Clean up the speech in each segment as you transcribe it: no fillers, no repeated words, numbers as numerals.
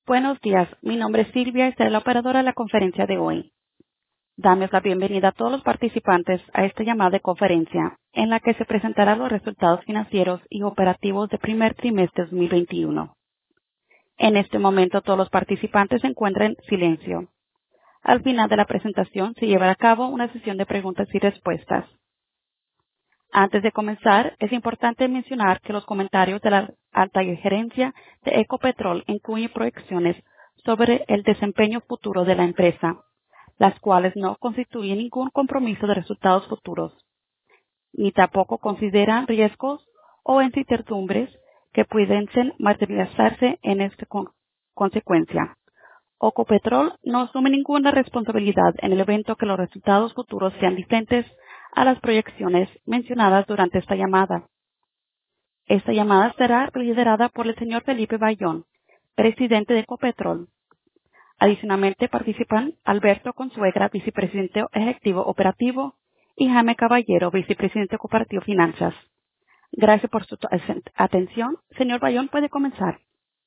Buenos días, mi nombre es Silvia y seré la operadora de la conferencia de hoy. Damos la bienvenida a todos los participantes a esta llamada de conferencia, en la que se presentarán los resultados financieros y operativos del primer trimestre de 2021. En este momento todos los participantes se encuentran en silencio. Al final de la presentación se llevará a cabo una sesión de preguntas y respuestas. Antes de comenzar, es importante mencionar que los comentarios de la alta gerencia de Ecopetrol incluyen proyecciones sobre el desempeño futuro de la empresa, las cuales no constituyen ningún compromiso de resultados futuros, ni tampoco consideran riesgos o incertidumbres que pudiesen materializarse en esta consecuencia. Ecopetrol no asume ninguna responsabilidad en el evento que los resultados futuros sean diferentes a las proyecciones mencionadas durante esta llamada. Esta llamada será liderada por el señor Felipe Bayón, presidente de Ecopetrol. Adicionalmente participan Alberto Consuegra, vicepresidente ejecutivo operativo, y Jaime Caballero, vicepresidente operativo finanzas. Gracias por su atención. Señor Bayón, puede comenzar.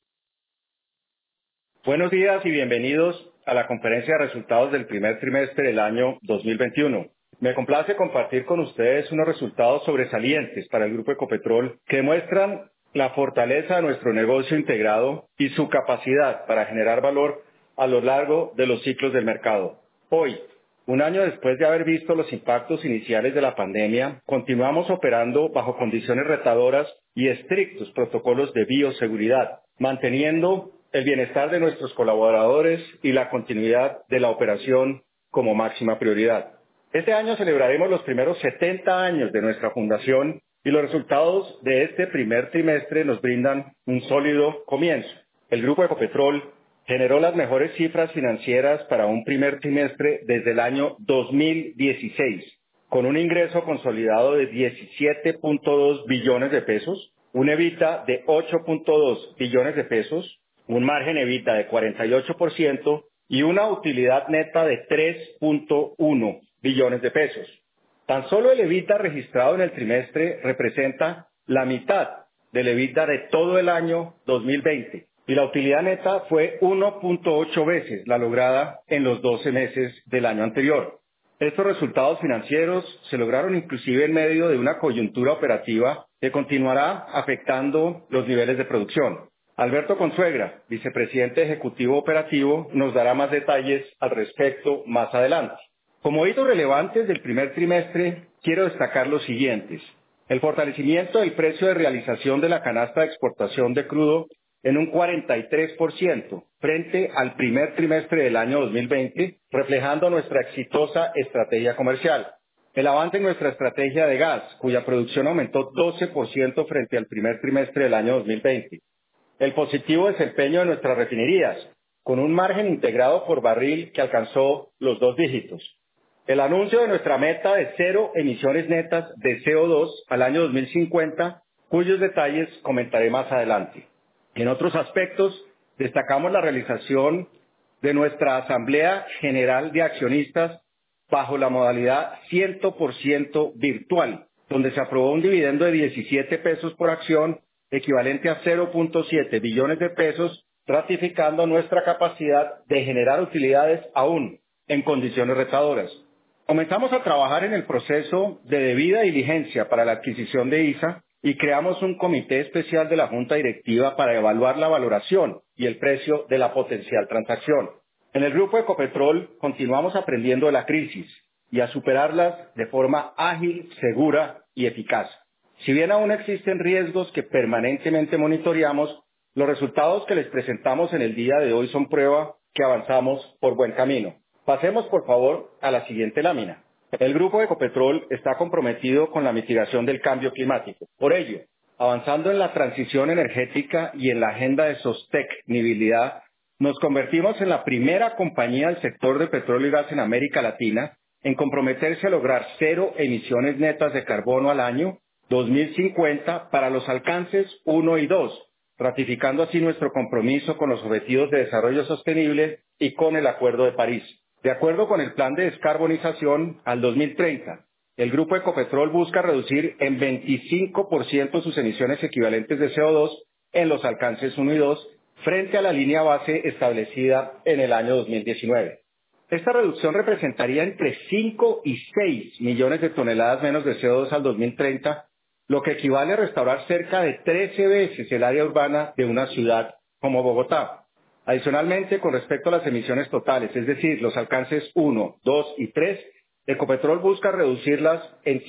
Buenos días y bienvenidos a la conferencia de resultados del primer trimestre del año 2021. Me complace compartir con ustedes unos resultados sobresalientes para el Grupo Ecopetrol que demuestran la fortaleza de nuestro negocio integrado y su capacidad para generar valor a lo largo de los ciclos del mercado. Hoy, un año después de haber visto los impactos iniciales de la pandemia, continuamos operando bajo condiciones retadoras y estrictos protocolos de bioseguridad, manteniendo el bienestar de nuestros colaboradores y la continuidad de la operación como máxima prioridad. Este año celebraremos los primeros 70 años de nuestra fundación y los resultados de este primer trimestre nos brindan un sólido comienzo. El Grupo Ecopetrol generó las mejores cifras financieras para un primer trimestre desde el año 2016, con un ingreso consolidado de 17.2 billones de pesos, un EBITDA de 8.2 billones de pesos, un margen EBITDA de 48% y una utilidad neta de 3.1 billones de pesos. Tan solo el EBITDA registrado en el trimestre representa la mitad del EBITDA de todo el año 2020 y la utilidad neta fue 1.8 veces la lograda en los 12 meses del año anterior. Estos resultados financieros se lograron inclusive en medio de una coyuntura operativa que continuará afectando los niveles de producción. Alberto Consuegra, vicepresidente ejecutivo operativo, nos dará más detalles al respecto más adelante. Como hitos relevantes del primer trimestre, quiero destacar los siguientes. El fortalecimiento del precio de realización de la canasta de exportación de crudo en un 43% frente al primer trimestre del año 2020, reflejando nuestra exitosa estrategia comercial. El avance en nuestra estrategia de gas, cuya producción aumentó 12% frente al primer trimestre del año 2020. El positivo desempeño de nuestras refinerías, con un margen integrado por barril que alcanzó los 2 dígitos. El anuncio de nuestra meta de cero emisiones netas de CO2 al año 2050, cuyos detalles comentaré más adelante. En otros aspectos, destacamos la realización de nuestra Asamblea General de Accionistas bajo la modalidad 100% virtual, donde se aprobó un dividendo de 17 pesos por acción, equivalente a 0.7 billones de pesos, ratificando nuestra capacidad de generar utilidades aún en condiciones retadoras. Comenzamos a trabajar en el proceso de debida diligencia para la adquisición de ISA y creamos un comité especial de la Junta Directiva para evaluar la valoración y el precio de la potencial transacción. En el Grupo Ecopetrol continuamos aprendiendo de la crisis y a superarlas de forma ágil, segura y eficaz. Si bien aún existen riesgos que permanentemente monitoreamos, los resultados que les presentamos en el día de hoy son prueba que avanzamos por buen camino. Pasemos, por favor, a la siguiente lámina. El Grupo Ecopetrol está comprometido con la mitigación del cambio climático. Por ello, avanzando en la transición energética y en la agenda de sostenibilidad, nos convertimos en la primera compañía del sector de petróleo y gas en América Latina en comprometerse a lograr cero emisiones netas de carbono al año 2050 para los alcances 1 y 2, ratificando así nuestro compromiso con los Objetivos de Desarrollo Sostenible y con el Acuerdo de París. De acuerdo con el Plan de Descarbonización al 2030, el Grupo Ecopetrol busca reducir en 25% sus emisiones equivalentes de CO2 en los alcances 1 y 2 frente a la línea base establecida en el año 2019. Esta reducción representaría entre 5 y 6 millones de toneladas menos de CO2 al 2030, lo que equivale a restaurar cerca de 13 veces el área urbana de una ciudad como Bogotá. Adicionalmente, con respecto a las emisiones totales, es decir, los alcances 1, 2 y 3, Ecopetrol busca reducirlas en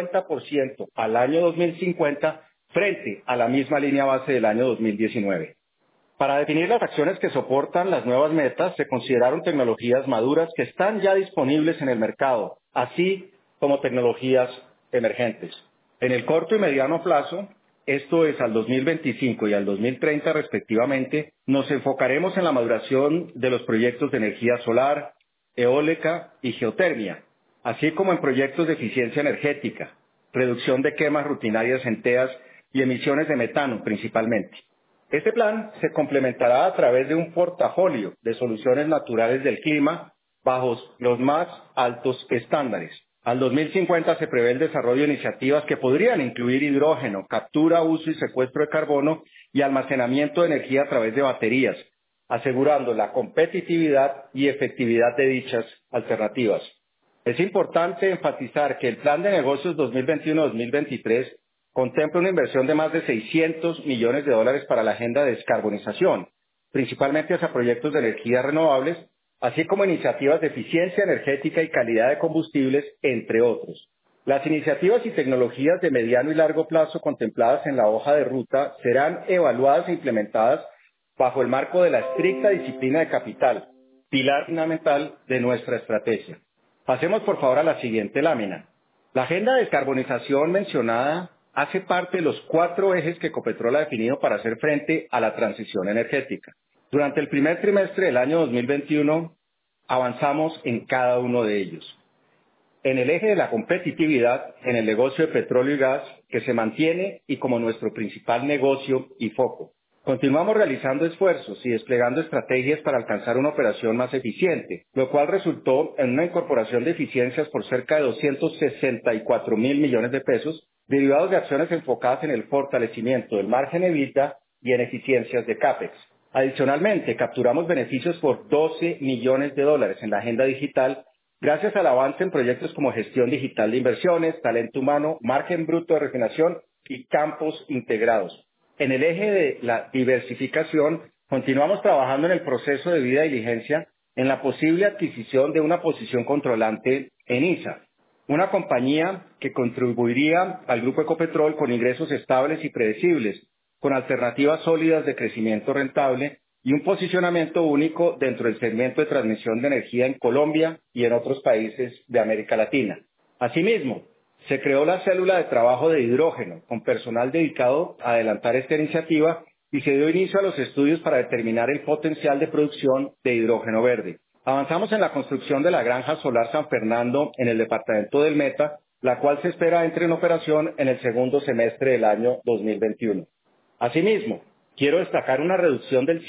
50% al año 2050 frente a la misma línea base del año 2019. Para definir las acciones que soportan las nuevas metas, se consideraron tecnologías maduras que están ya disponibles en el mercado, así como tecnologías emergentes. En el corto y mediano plazo, esto es al 2025 y al 2030 respectivamente, nos enfocaremos en la maduración de los proyectos de energía solar, eólica y geotermia, así como en proyectos de eficiencia energética, reducción de quemas rutinarias en TEAs y emisiones de metano principalmente. Este plan se complementará a través de un portafolio de soluciones naturales del clima bajo los más altos estándares. Al 2050 se prevé el desarrollo de iniciativas que podrían incluir hidrógeno, captura, uso y secuestro de carbono y almacenamiento de energía a través de baterías, asegurando la competitividad y efectividad de dichas alternativas. Es importante enfatizar que el Plan de Negocios 2021-2023 contempla una inversión de más de 600 millones de dólares para la agenda de descarbonización, principalmente hacia proyectos de energías renovables, así como iniciativas de eficiencia energética y calidad de combustibles, entre otros. Las iniciativas y tecnologías de mediano y largo plazo contempladas en la hoja de ruta serán evaluadas e implementadas bajo el marco de la estricta disciplina de capital, pilar fundamental de nuestra estrategia. Pasemos por favor a la siguiente lámina. La agenda de descarbonización mencionada hace parte de los 4 ejes que Ecopetrol ha definido para hacer frente a la transición energética. Durante el primer trimestre del año 2021 avanzamos en cada uno de ellos. En el eje de la competitividad, en el negocio de petróleo y gas, que se mantiene y como nuestro principal negocio y foco. Continuamos realizando esfuerzos y desplegando estrategias para alcanzar una operación más eficiente, lo cual resultó en una incorporación de eficiencias por cerca de 264.000 millones de pesos, derivados de acciones enfocadas en el fortalecimiento del margen EBITDA y en eficiencias de CAPEX. Adicionalmente, capturamos beneficios por 12 millones de dólares en la agenda digital, gracias al avance en proyectos como gestión digital de inversiones, talento humano, margen bruto de refinación y campos integrados. En el eje de la diversificación, continuamos trabajando en el proceso de debida diligencia en la posible adquisición de una posición controlante en ISA, una compañía que contribuiría al Grupo Ecopetrol con ingresos estables y predecibles, con alternativas sólidas de crecimiento rentable y un posicionamiento único dentro del segmento de transmisión de energía en Colombia y en otros países de América Latina. Asimismo, se creó la célula de trabajo de hidrógeno, con personal dedicado a adelantar esta iniciativa y se dio inicio a los estudios para determinar el potencial de producción de hidrógeno verde. Avanzamos en la construcción de la granja solar San Fernando en el departamento del Meta, la cual se espera entre en operación en el segundo semestre del año 2021. Asimismo, quiero destacar una reducción del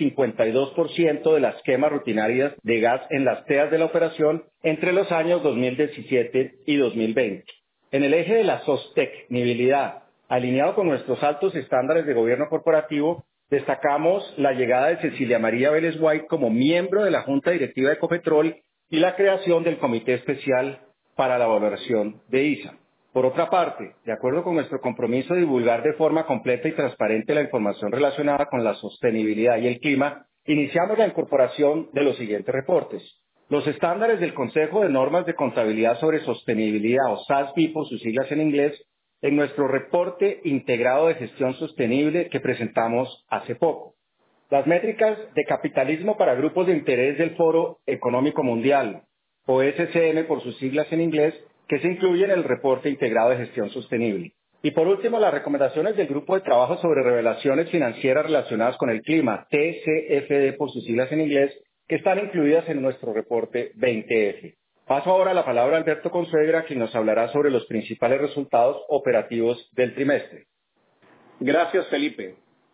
52% de las quemas rutinarias de gas en las TEAs de la operación entre los años 2017 y 2020. En el eje de la sostenibilidad, alineado con nuestros altos estándares de gobierno corporativo, destacamos la llegada de Cecilia María Vélez White como miembro de la Junta Directiva de Ecopetrol y la creación del Comité Especial para la Valoración de ISA. Por otra parte, de acuerdo con nuestro compromiso de divulgar de forma completa y transparente la información relacionada con la sostenibilidad y el clima, iniciamos la incorporación de los siguientes reportes. Los estándares del Consejo de Normas de Contabilidad sobre Sostenibilidad, o SASB por sus siglas en inglés, en nuestro reporte integrado de gestión sostenible que presentamos hace poco. Las métricas de capitalismo para grupos de interés del Foro Económico Mundial, o SCM por sus siglas en inglés, que se incluyen en el reporte integrado de gestión sostenible. Y por último, las recomendaciones del Grupo de Trabajo sobre Revelaciones Financieras Relacionadas con el Clima, TCFD por sus siglas en inglés, que están incluidas en nuestro reporte 20F. Paso ahora la palabra a Alberto Consuegra, quien nos hablará sobre los principales resultados operativos del trimestre. Gracias, Felipe.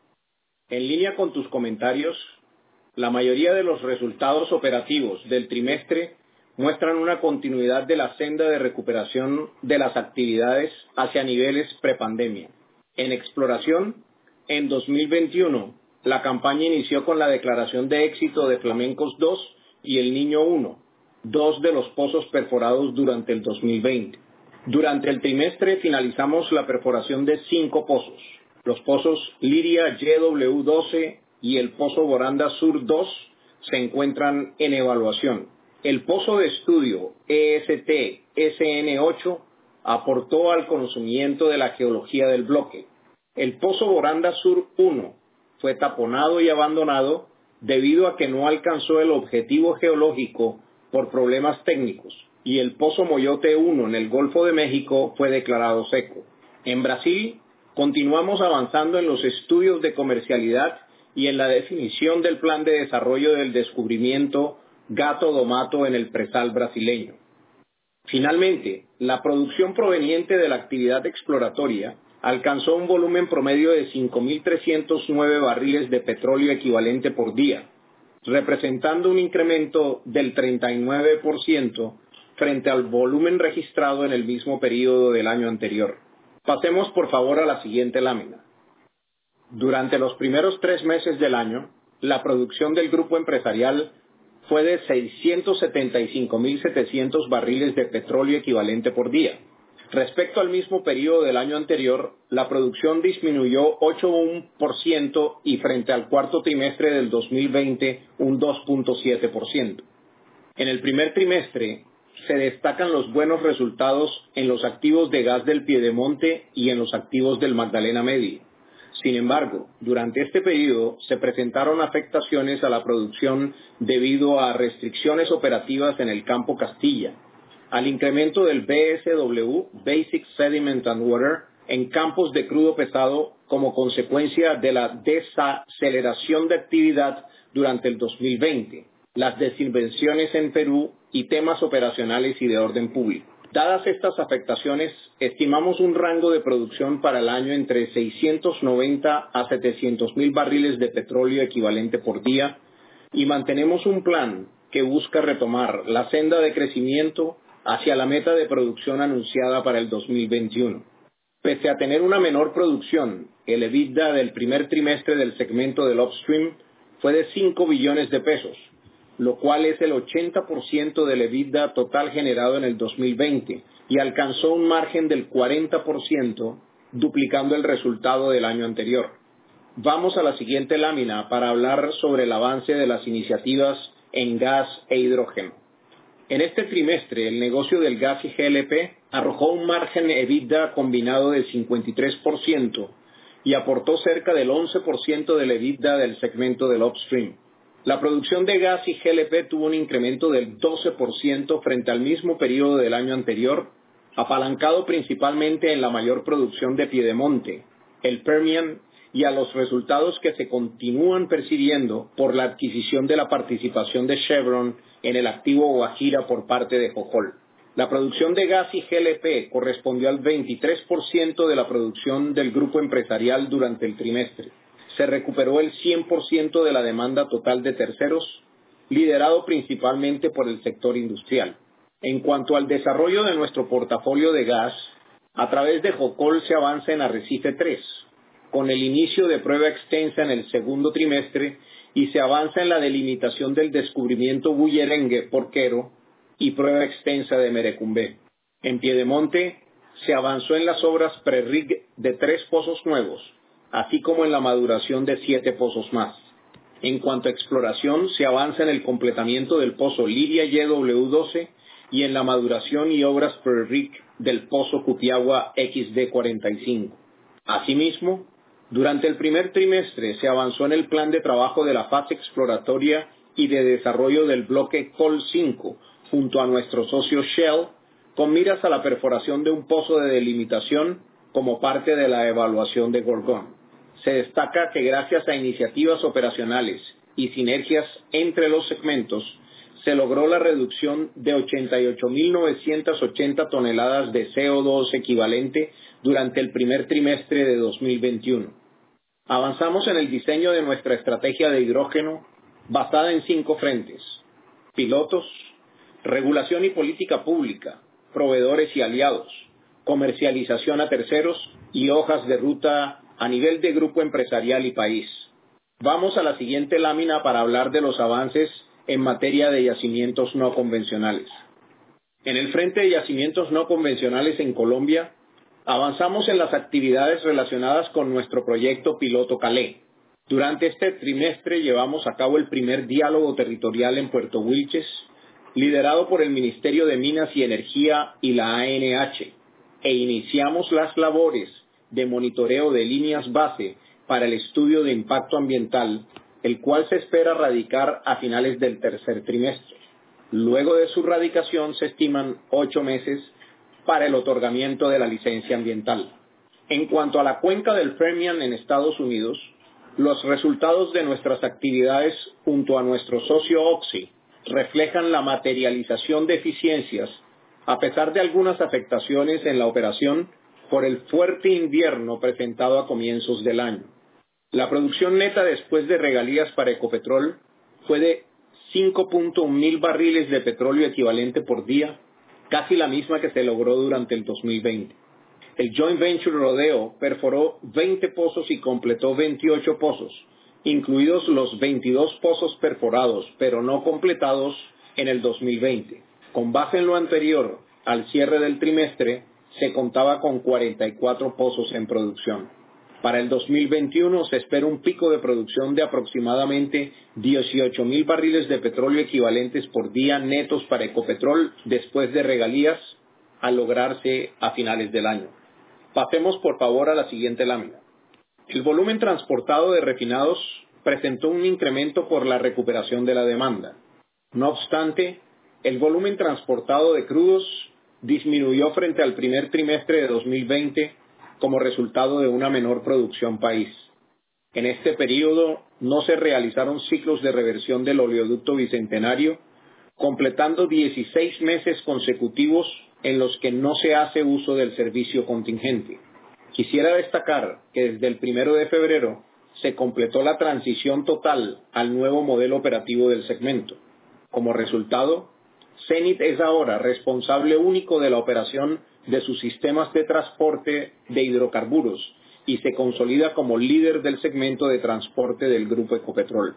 En línea con tus comentarios, la mayoría de los resultados operativos del trimestre muestran una continuidad de la senda de recuperación de las actividades hacia niveles prepandemia. En exploración, en 2021, la campaña inició con la declaración de éxito de Flamencos 2 y El Niño 1, dos de los pozos perforados durante el 2020. Durante el trimestre finalizamos la perforación de 5 pozos. Los pozos Liria YW12 y el pozo Boranda Sur 2 se encuentran en evaluación. El pozo de estudio EST-SN8 aportó al conocimiento de la geología del bloque. El pozo Boranda Sur 1 fue taponado y abandonado debido a que no alcanzó el objetivo geológico por problemas técnicos, y el pozo Moyote 1 en el Golfo de México fue declarado seco. En Brasil, continuamos avanzando en los estudios de comercialidad y en la definición del plan de desarrollo del descubrimiento Gato do Mato en el presal brasileño. Finalmente, la producción proveniente de la actividad exploratoria alcanzó un volumen promedio de 5.309 barriles de petróleo equivalente por día, representando un incremento del 39% frente al volumen registrado en el mismo periodo del año anterior. Pasemos por favor a la siguiente lámina. Durante los primeros 3 meses del año, la producción del grupo empresarial fue de 675.700 barriles de petróleo equivalente por día. Respecto al mismo periodo del año anterior, la producción disminuyó 8,1% y frente al cuarto trimestre del 2020 un 2,7%. En el primer trimestre se destacan los buenos resultados en los activos de gas del Piedemonte y en los activos del Magdalena Medio. Sin embargo, durante este periodo se presentaron afectaciones a la producción debido a restricciones operativas en el campo Castilla, al incremento del BSW, Basic Sediment and Water, en campos de crudo pesado como consecuencia de la desaceleración de actividad durante el 2020, las desinversiones en Perú y temas operacionales y de orden público. Dadas estas afectaciones, estimamos un rango de producción para el año entre 690 a 700.000 barriles de petróleo equivalente por día y mantenemos un plan que busca retomar la senda de crecimiento hacia la meta de producción anunciada para el 2021. Pese a tener una menor producción, el EBITDA del primer trimestre del segmento del upstream fue de 5 billones de pesos, lo cual es el 80% del EBITDA total generado en el 2020 y alcanzó un margen del 40%, duplicando el resultado del año anterior. Vamos a la siguiente lámina para hablar sobre el avance de las iniciativas en gas e hidrógeno. En este trimestre, el negocio del gas y GLP arrojó un margen EBITDA combinado del 53% y aportó cerca del 11% del EBITDA del segmento del upstream. La producción de gas y GLP tuvo un incremento del 12% frente al mismo periodo del año anterior, apalancado principalmente en la mayor producción de Piedemonte, el Permian, y a los resultados que se continúan percibiendo por la adquisición de la participación de Chevron en el activo Guajira por parte de Jojol. La producción de gas y GLP correspondió al 23% de la producción del grupo empresarial durante el trimestre. Se recuperó el 100% de la demanda total de terceros, liderado principalmente por el sector industrial. En cuanto al desarrollo de nuestro portafolio de gas, a través de Jocol se avanza en Arrecife 3, con el inicio de prueba extensa en el segundo trimestre y se avanza en la delimitación del descubrimiento Bullerengue Porquero y prueba extensa de Merecumbé. En Piedemonte se avanzó en las obras pre-rig de 3 pozos nuevos, así como en la maduración de 7 pozos más. En cuanto a exploración, se avanza en el completamiento del pozo Liria YW12 y en la maduración y obras pre-rig del pozo Cutiagua XD45. Asimismo, durante el primer trimestre se avanzó en el plan de trabajo de la fase exploratoria y de desarrollo del bloque Col 5 junto a nuestro socio Shell, con miras a la perforación de un pozo de delimitación como parte de la evaluación de Gorgón. Se destaca que gracias a iniciativas operacionales y sinergias entre los segmentos, se logró la reducción de 88.980 toneladas de CO2 equivalente durante el primer trimestre de 2021. Avanzamos en el diseño de nuestra estrategia de hidrógeno basada en 5 frentes: pilotos, regulación y política pública, proveedores y aliados, comercialización a terceros y hojas de ruta a nivel de grupo empresarial y país. Vamos a la siguiente lámina para hablar de los avances en materia de yacimientos no convencionales. En el frente de yacimientos no convencionales en Colombia, avanzamos en las actividades relacionadas con nuestro proyecto piloto Calé. Durante este trimestre llevamos a cabo el primer diálogo territorial en Puerto Wilches, liderado por el Ministerio de Minas y Energía y la ANH, e iniciamos las labores de monitoreo de líneas base para el estudio de impacto ambiental, el cual se espera radicar a finales del tercer trimestre. Luego de su radicación se estiman 8 meses para el otorgamiento de la licencia ambiental. En cuanto a la cuenca del Permian en Estados Unidos, los resultados de nuestras actividades junto a nuestro socio Oxy reflejan la materialización de eficiencias a pesar de algunas afectaciones en la operación por el fuerte invierno presentado a comienzos del año. La producción neta después de regalías para Ecopetrol fue de 5.1 mil barriles de petróleo equivalente por día, casi la misma que se logró durante el 2020. El Joint Venture Rodeo perforó 20 pozos y completó 28 pozos, incluidos los 22 pozos perforados, pero no completados en el 2020. Con base en lo anterior, al cierre del trimestre, se contaba con 44 pozos en producción. Para el 2021 se espera un pico de producción de aproximadamente 18 mil barriles de petróleo equivalentes por día netos para Ecopetrol después de regalías, al lograrse a finales del año. Pasemos por favor a la siguiente lámina. El volumen transportado de refinados presentó un incremento por la recuperación de la demanda. No obstante, el volumen transportado de crudos disminuyó frente al primer trimestre de 2020 como resultado de una menor producción país. En este periodo no se realizaron ciclos de reversión del oleoducto Bicentenario, completando 16 meses consecutivos en los que no se hace uso del servicio contingente. Quisiera destacar que desde el 1 de febrero se completó la transición total al nuevo modelo operativo del segmento. Como resultado, Cenit es ahora responsable único de la operación de sus sistemas de transporte de hidrocarburos y se consolida como líder del segmento de transporte del Grupo Ecopetrol.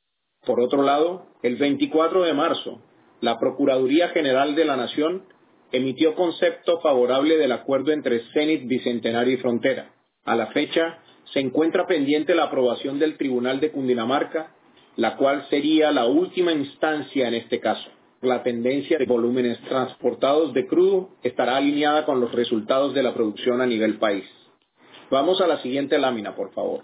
Por otro lado, el 24 de marzo, la Procuraduría General de la Nación emitió concepto favorable del acuerdo entre Cenit, Bicentenario y Frontera. A la fecha, se encuentra pendiente la aprobación del Tribunal de Cundinamarca, la cual sería la última instancia en este caso. La tendencia de volúmenes transportados de crudo estará alineada con los resultados de la producción a nivel país. Vamos a la siguiente lámina, por favor.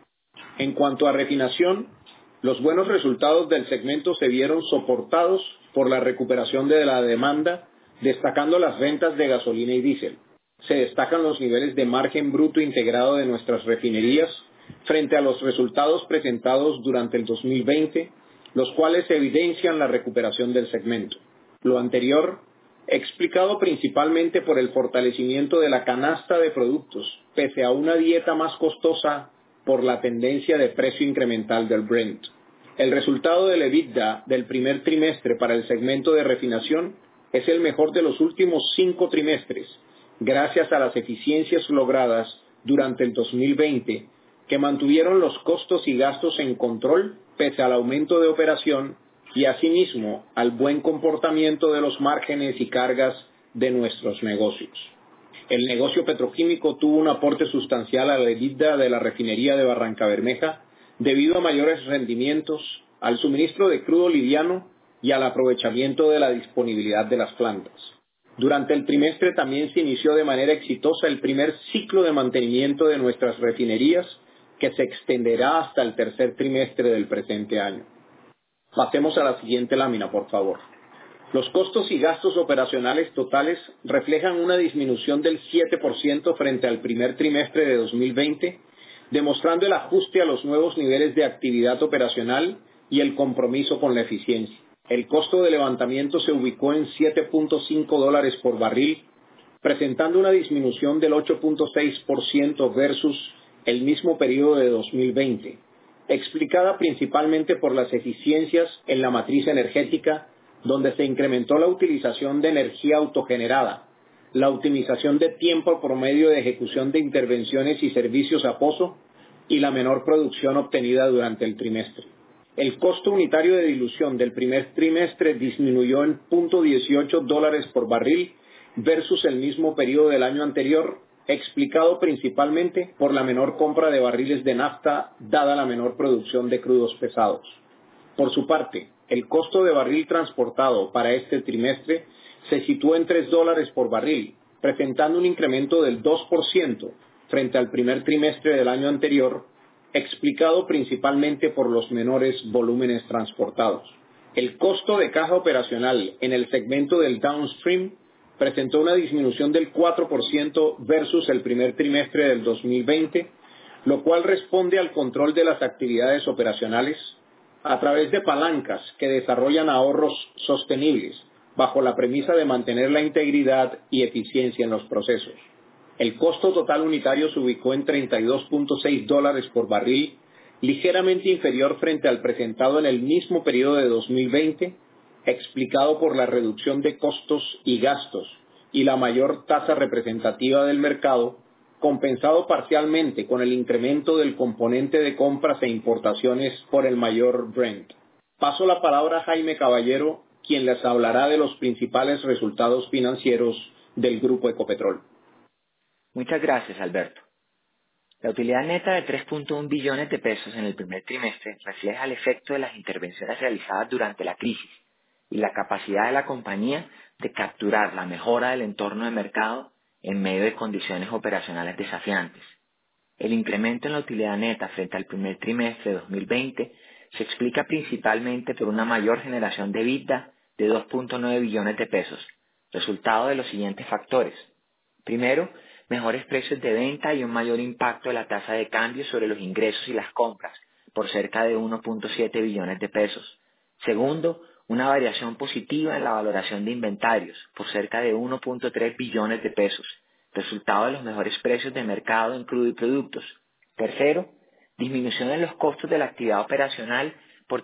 En cuanto a refinación, los buenos resultados del segmento se vieron soportados por la recuperación de la demanda, destacando las ventas de gasolina y diésel. Se destacan los niveles de margen bruto integrado de nuestras refinerías frente a los resultados presentados durante el 2020, los cuales evidencian la recuperación del segmento. Lo anterior, explicado principalmente por el fortalecimiento de la canasta de productos, pese a una dieta más costosa por la tendencia de precio incremental del Brent. El resultado del EBITDA del primer trimestre para el segmento de refinación es el mejor de los últimos 5 trimestres, gracias a las eficiencias logradas durante el 2020, que mantuvieron los costos y gastos en control pese al aumento de operación y asimismo al buen comportamiento de los márgenes y cargas de nuestros negocios. El negocio petroquímico tuvo un aporte sustancial a la EBITDA de la refinería de Barrancabermeja debido a mayores rendimientos, al suministro de crudo liviano y al aprovechamiento de la disponibilidad de las plantas. Durante el trimestre también se inició de manera exitosa el primer ciclo de mantenimiento de nuestras refinerías, que se extenderá hasta el tercer trimestre del presente año. Pasemos a la siguiente lámina, por favor. Los costos y gastos operacionales totales reflejan una disminución del 7% frente al primer trimestre de 2020, demostrando el ajuste a los nuevos niveles de actividad operacional y el compromiso con la eficiencia. El costo de levantamiento se ubicó en $7.5 por barril, presentando una disminución del 8.6% versus el mismo periodo de 2020, explicada principalmente por las eficiencias en la matriz energética, donde se incrementó la utilización de energía autogenerada, la optimización de tiempo por medio de ejecución de intervenciones y servicios a pozo, y la menor producción obtenida durante el trimestre. El costo unitario de dilución del primer trimestre disminuyó en $0.18 por barril versus el mismo periodo del año anterior, explicado principalmente por la menor compra de barriles de nafta dada la menor producción de crudos pesados. Por su parte, el costo de barril transportado para este trimestre se situó en $3 por barril, presentando un incremento del 2% frente al primer trimestre del año anterior, explicado principalmente por los menores volúmenes transportados. El costo de caja operacional en el segmento del downstream presentó una disminución del 4% versus el primer trimestre del 2020, lo cual responde al control de las actividades operacionales a través de palancas que desarrollan ahorros sostenibles bajo la premisa de mantener la integridad y eficiencia en los procesos. El costo total unitario se ubicó en $32.6 por barril, ligeramente inferior frente al presentado en el mismo periodo de 2020, explicado por la reducción de costos y gastos y la mayor tasa representativa del mercado, compensado parcialmente con el incremento del componente de compras e importaciones por el mayor Brent. Paso la palabra a Jaime Caballero, quien les hablará de los principales resultados financieros del Grupo Ecopetrol. Muchas gracias, Alberto. La utilidad neta de 3.1 billones de pesos en el primer trimestre refleja el efecto de las intervenciones realizadas durante la crisis y la capacidad de la compañía de capturar la mejora del entorno de mercado en medio de condiciones operacionales desafiantes. El incremento en la utilidad neta frente al primer trimestre de 2020 se explica principalmente por una mayor generación de EBITDA de 2.9 billones de pesos, resultado de los siguientes factores. Primero, mejores precios de venta y un mayor impacto de la tasa de cambio sobre los ingresos y las compras, por cerca de 1.7 billones de pesos. Segundo, una variación positiva en la valoración de inventarios, por cerca de 1.3 billones de pesos, resultado de los mejores precios de mercado en crudo y productos. Tercero, disminución en los costos de la actividad operacional por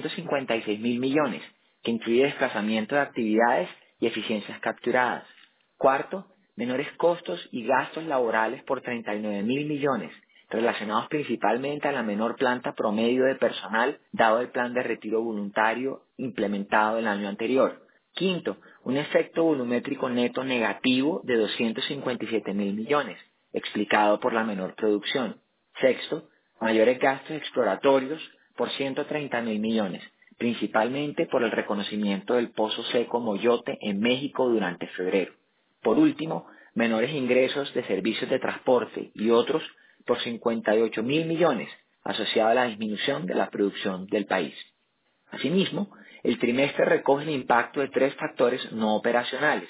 356.000 millones, que incluye desplazamiento de actividades y eficiencias capturadas. Cuarto, menores costos y gastos laborales por 39.000 millones, relacionados principalmente a la menor planta promedio de personal dado el plan de retiro voluntario implementado el año anterior. Quinto, un efecto volumétrico neto negativo de 257.000 millones, explicado por la menor producción. Sexto, mayores gastos exploratorios por 130.000 millones, principalmente por el reconocimiento del pozo seco Moyote en México durante febrero. Por último, menores ingresos de servicios de transporte y otros por 58.000 millones, asociado a la disminución de la producción del país. Asimismo, el trimestre recoge el impacto de tres factores no operacionales.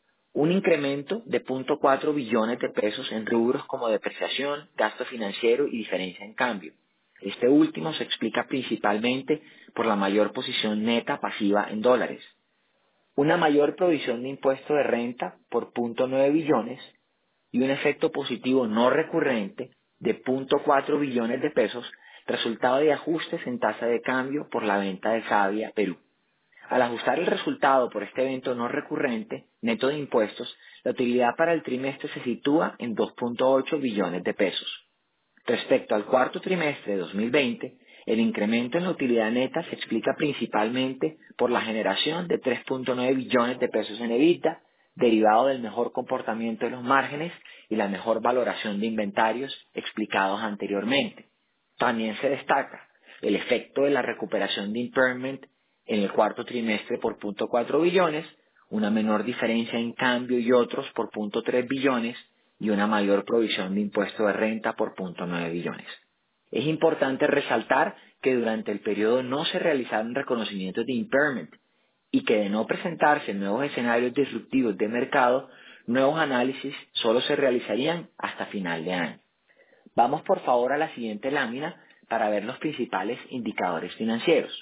Un incremento de 0.4 billones de pesos en rubros como depreciación, gasto financiero y diferencia en cambio. Este último se explica principalmente por la mayor posición neta pasiva en dólares. Una mayor provisión de impuesto de renta por 0.9 billones y un efecto positivo no recurrente de 0.4 billones de pesos, resultado de ajustes en tasa de cambio por la venta de savia a Perú. Al ajustar el resultado por este evento no recurrente, neto de impuestos, la utilidad para el trimestre se sitúa en 2.8 billones de pesos. Respecto al cuarto trimestre de 2020, el incremento en la utilidad neta se explica principalmente por la generación de 3.9 billones de pesos en EBITDA, derivado del mejor comportamiento de los márgenes y la mejor valoración de inventarios explicados anteriormente. También se destaca el efecto de la recuperación de impairment en el cuarto trimestre por 0.4 billones, una menor diferencia en cambio y otros por 0.3 billones y una mayor provisión de impuesto de renta por 0.9 billones. Es importante resaltar que durante el periodo no se realizaron reconocimientos de impairment y que de no presentarse nuevos escenarios disruptivos de mercado, nuevos análisis solo se realizarían hasta final de año. Vamos por favor a la siguiente lámina para ver los principales indicadores financieros.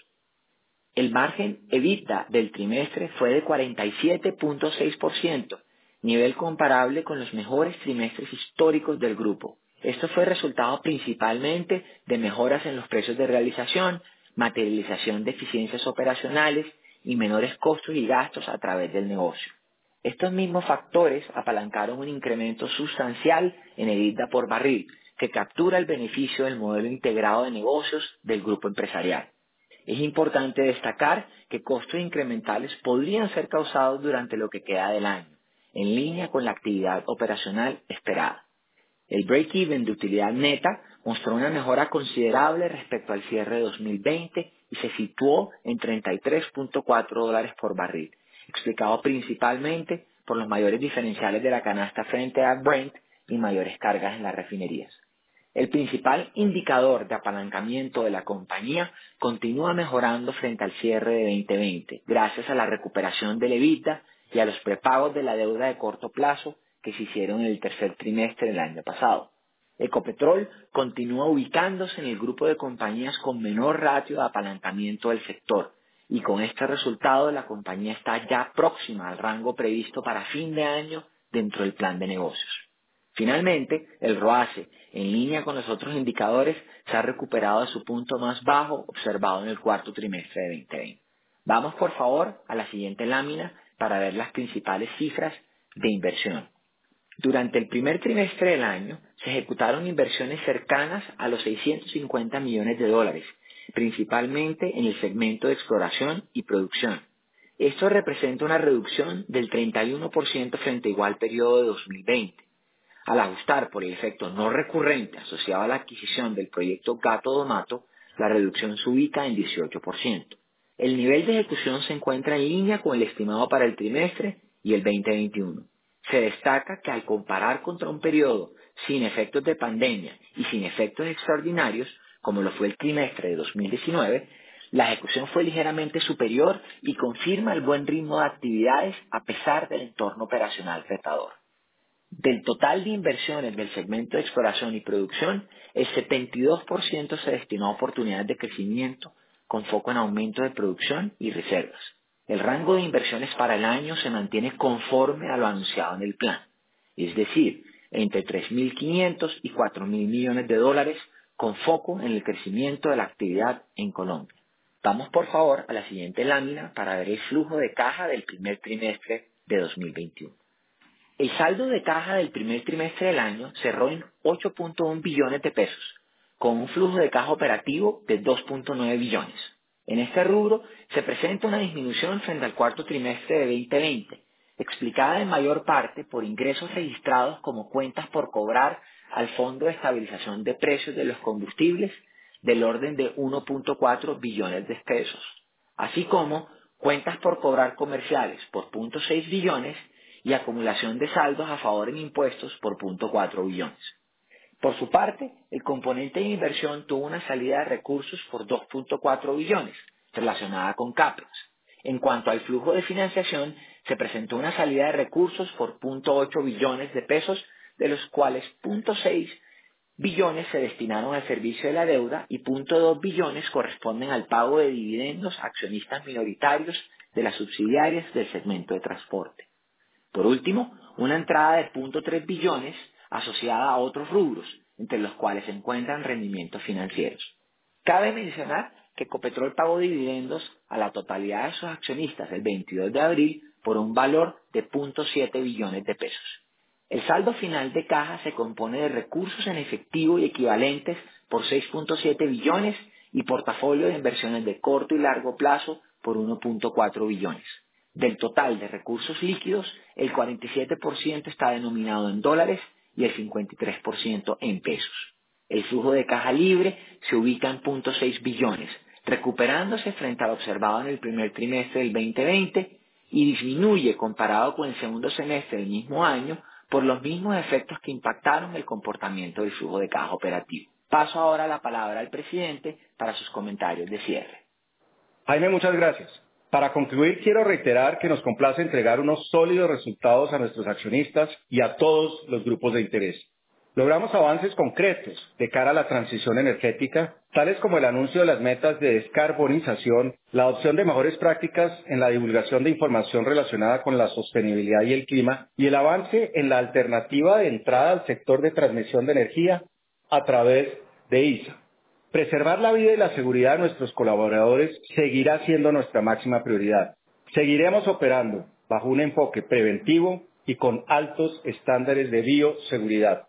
El margen EBITDA del trimestre fue de 47.6%, nivel comparable con los mejores trimestres históricos del grupo. Esto fue resultado principalmente de mejoras en los precios de realización, materialización de eficiencias operacionales y menores costos y gastos a través del negocio. Estos mismos factores apalancaron un incremento sustancial en EBITDA por barril, que captura el beneficio del modelo integrado de negocios del grupo empresarial. Es importante destacar que costos incrementales podrían ser causados durante lo que queda del año, en línea con la actividad operacional esperada. El break-even de utilidad neta mostró una mejora considerable respecto al cierre de 2020 y se situó en $33.4 por barril, explicado principalmente por los mayores diferenciales de la canasta frente a Brent y mayores cargas en las refinerías. El principal indicador de apalancamiento de la compañía continúa mejorando frente al cierre de 2020, gracias a la recuperación del EBITDA y a los prepagos de la deuda de corto plazo que se hicieron en el tercer trimestre del año pasado. Ecopetrol continúa ubicándose en el grupo de compañías con menor ratio de apalancamiento del sector, y con este resultado la compañía está ya próxima al rango previsto para fin de año dentro del plan de negocios. Finalmente, el ROACE, en línea con los otros indicadores, se ha recuperado de su punto más bajo observado en el cuarto trimestre de 2020. Vamos por favor a la siguiente lámina para ver las principales cifras de inversión. Durante el primer trimestre del año se ejecutaron inversiones cercanas a los $650 millones, principalmente en el segmento de exploración y producción. Esto representa una reducción del 31% frente a igual periodo de 2020. Al ajustar por el efecto no recurrente asociado a la adquisición del proyecto Gato do Mato, la reducción se ubica en 18%. El nivel de ejecución se encuentra en línea con el estimado para el trimestre y el 2021. Se destaca que al comparar contra un periodo sin efectos de pandemia y sin efectos extraordinarios, como lo fue el trimestre de 2019, la ejecución fue ligeramente superior y confirma el buen ritmo de actividades a pesar del entorno operacional retador. Del total de inversiones del segmento de exploración y producción, el 72% se destinó a oportunidades de crecimiento con foco en aumento de producción y reservas. El rango de inversiones para el año se mantiene conforme a lo anunciado en el plan, es decir, entre $3.500 y $4.000 millones, con foco en el crecimiento de la actividad en Colombia. Vamos por favor a la siguiente lámina para ver el flujo de caja del primer trimestre de 2021. El saldo de caja del primer trimestre del año cerró en $8.1 billones, con un flujo de caja operativo de $2.9 billones. En este rubro se presenta una disminución frente al cuarto trimestre de 2020, explicada en mayor parte por ingresos registrados como cuentas por cobrar al Fondo de Estabilización de Precios de los Combustibles del orden de $1.4 billones, así como cuentas por cobrar comerciales por $0.6 billones y acumulación de saldos a favor en impuestos por $0.4 billones. Por su parte, el componente de inversión tuvo una salida de recursos por $2.4 billones, relacionada con CAPEX. En cuanto al flujo de financiación, se presentó una salida de recursos por $0.8 billones, de los cuales $0.6 billones se destinaron al servicio de la deuda y $0.2 billones corresponden al pago de dividendos a accionistas minoritarios de las subsidiarias del segmento de transporte. Por último, una entrada de $0.3 billones asociada a otros rubros, entre los cuales se encuentran rendimientos financieros. Cabe mencionar que Ecopetrol pagó dividendos a la totalidad de sus accionistas el 22 de abril por un valor de $0.7 billones. El saldo final de caja se compone de recursos en efectivo y equivalentes por $6.7 billones y portafolio de inversiones de corto y largo plazo por $1.4 billones. Del total de recursos líquidos, el 47% está denominado en dólares y el 53% en pesos. El flujo de caja libre se ubica en $0.6 billones, recuperándose frente al observado en el primer trimestre del 2020 y disminuye comparado con el segundo semestre del mismo año por los mismos efectos que impactaron el comportamiento del flujo de caja operativo. Paso ahora la palabra al presidente para sus comentarios de cierre. Jaime, muchas gracias. Para concluir, quiero reiterar que nos complace entregar unos sólidos resultados a nuestros accionistas y a todos los grupos de interés. Logramos avances concretos de cara a la transición energética, tales como el anuncio de las metas de descarbonización, la adopción de mejores prácticas en la divulgación de información relacionada con la sostenibilidad y el clima, y el avance en la alternativa de entrada al sector de transmisión de energía a través de ISA. Preservar la vida y la seguridad de nuestros colaboradores seguirá siendo nuestra máxima prioridad. Seguiremos operando bajo un enfoque preventivo y con altos estándares de bioseguridad.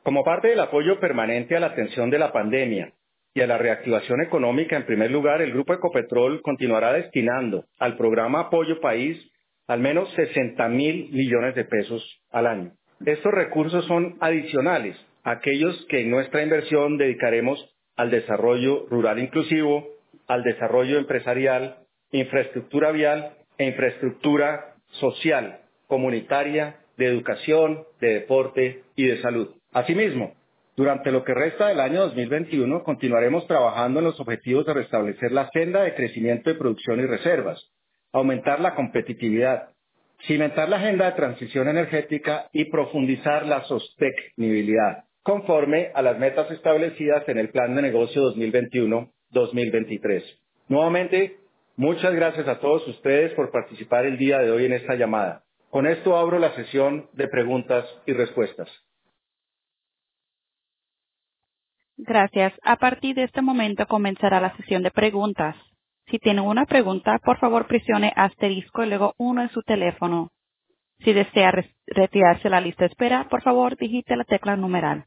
Como parte del apoyo permanente a la atención de la pandemia y a la reactivación económica, en primer lugar, el Grupo Ecopetrol continuará destinando al programa Apoyo País al menos 60.000 millones de pesos al año. Estos recursos son adicionales a aquellos que en nuestra inversión dedicaremos al desarrollo rural inclusivo, al desarrollo empresarial, infraestructura vial e infraestructura social, comunitaria, de educación, de deporte y de salud. Asimismo, durante lo que resta del año 2021, continuaremos trabajando en los objetivos de restablecer la senda de crecimiento de producción y reservas, aumentar la competitividad, cimentar la agenda de transición energética y profundizar la sostenibilidad, conforme a las metas establecidas en el Plan de Negocio 2021-2023. Nuevamente, muchas gracias a todos ustedes por participar el día de hoy en esta llamada. Con esto abro la sesión de preguntas y respuestas. Gracias. A partir de este momento comenzará la sesión de preguntas. Si tienen una pregunta, por favor presione asterisco y luego 1 en su teléfono. Si desea retirarse de la lista de espera, por favor digite la tecla numeral.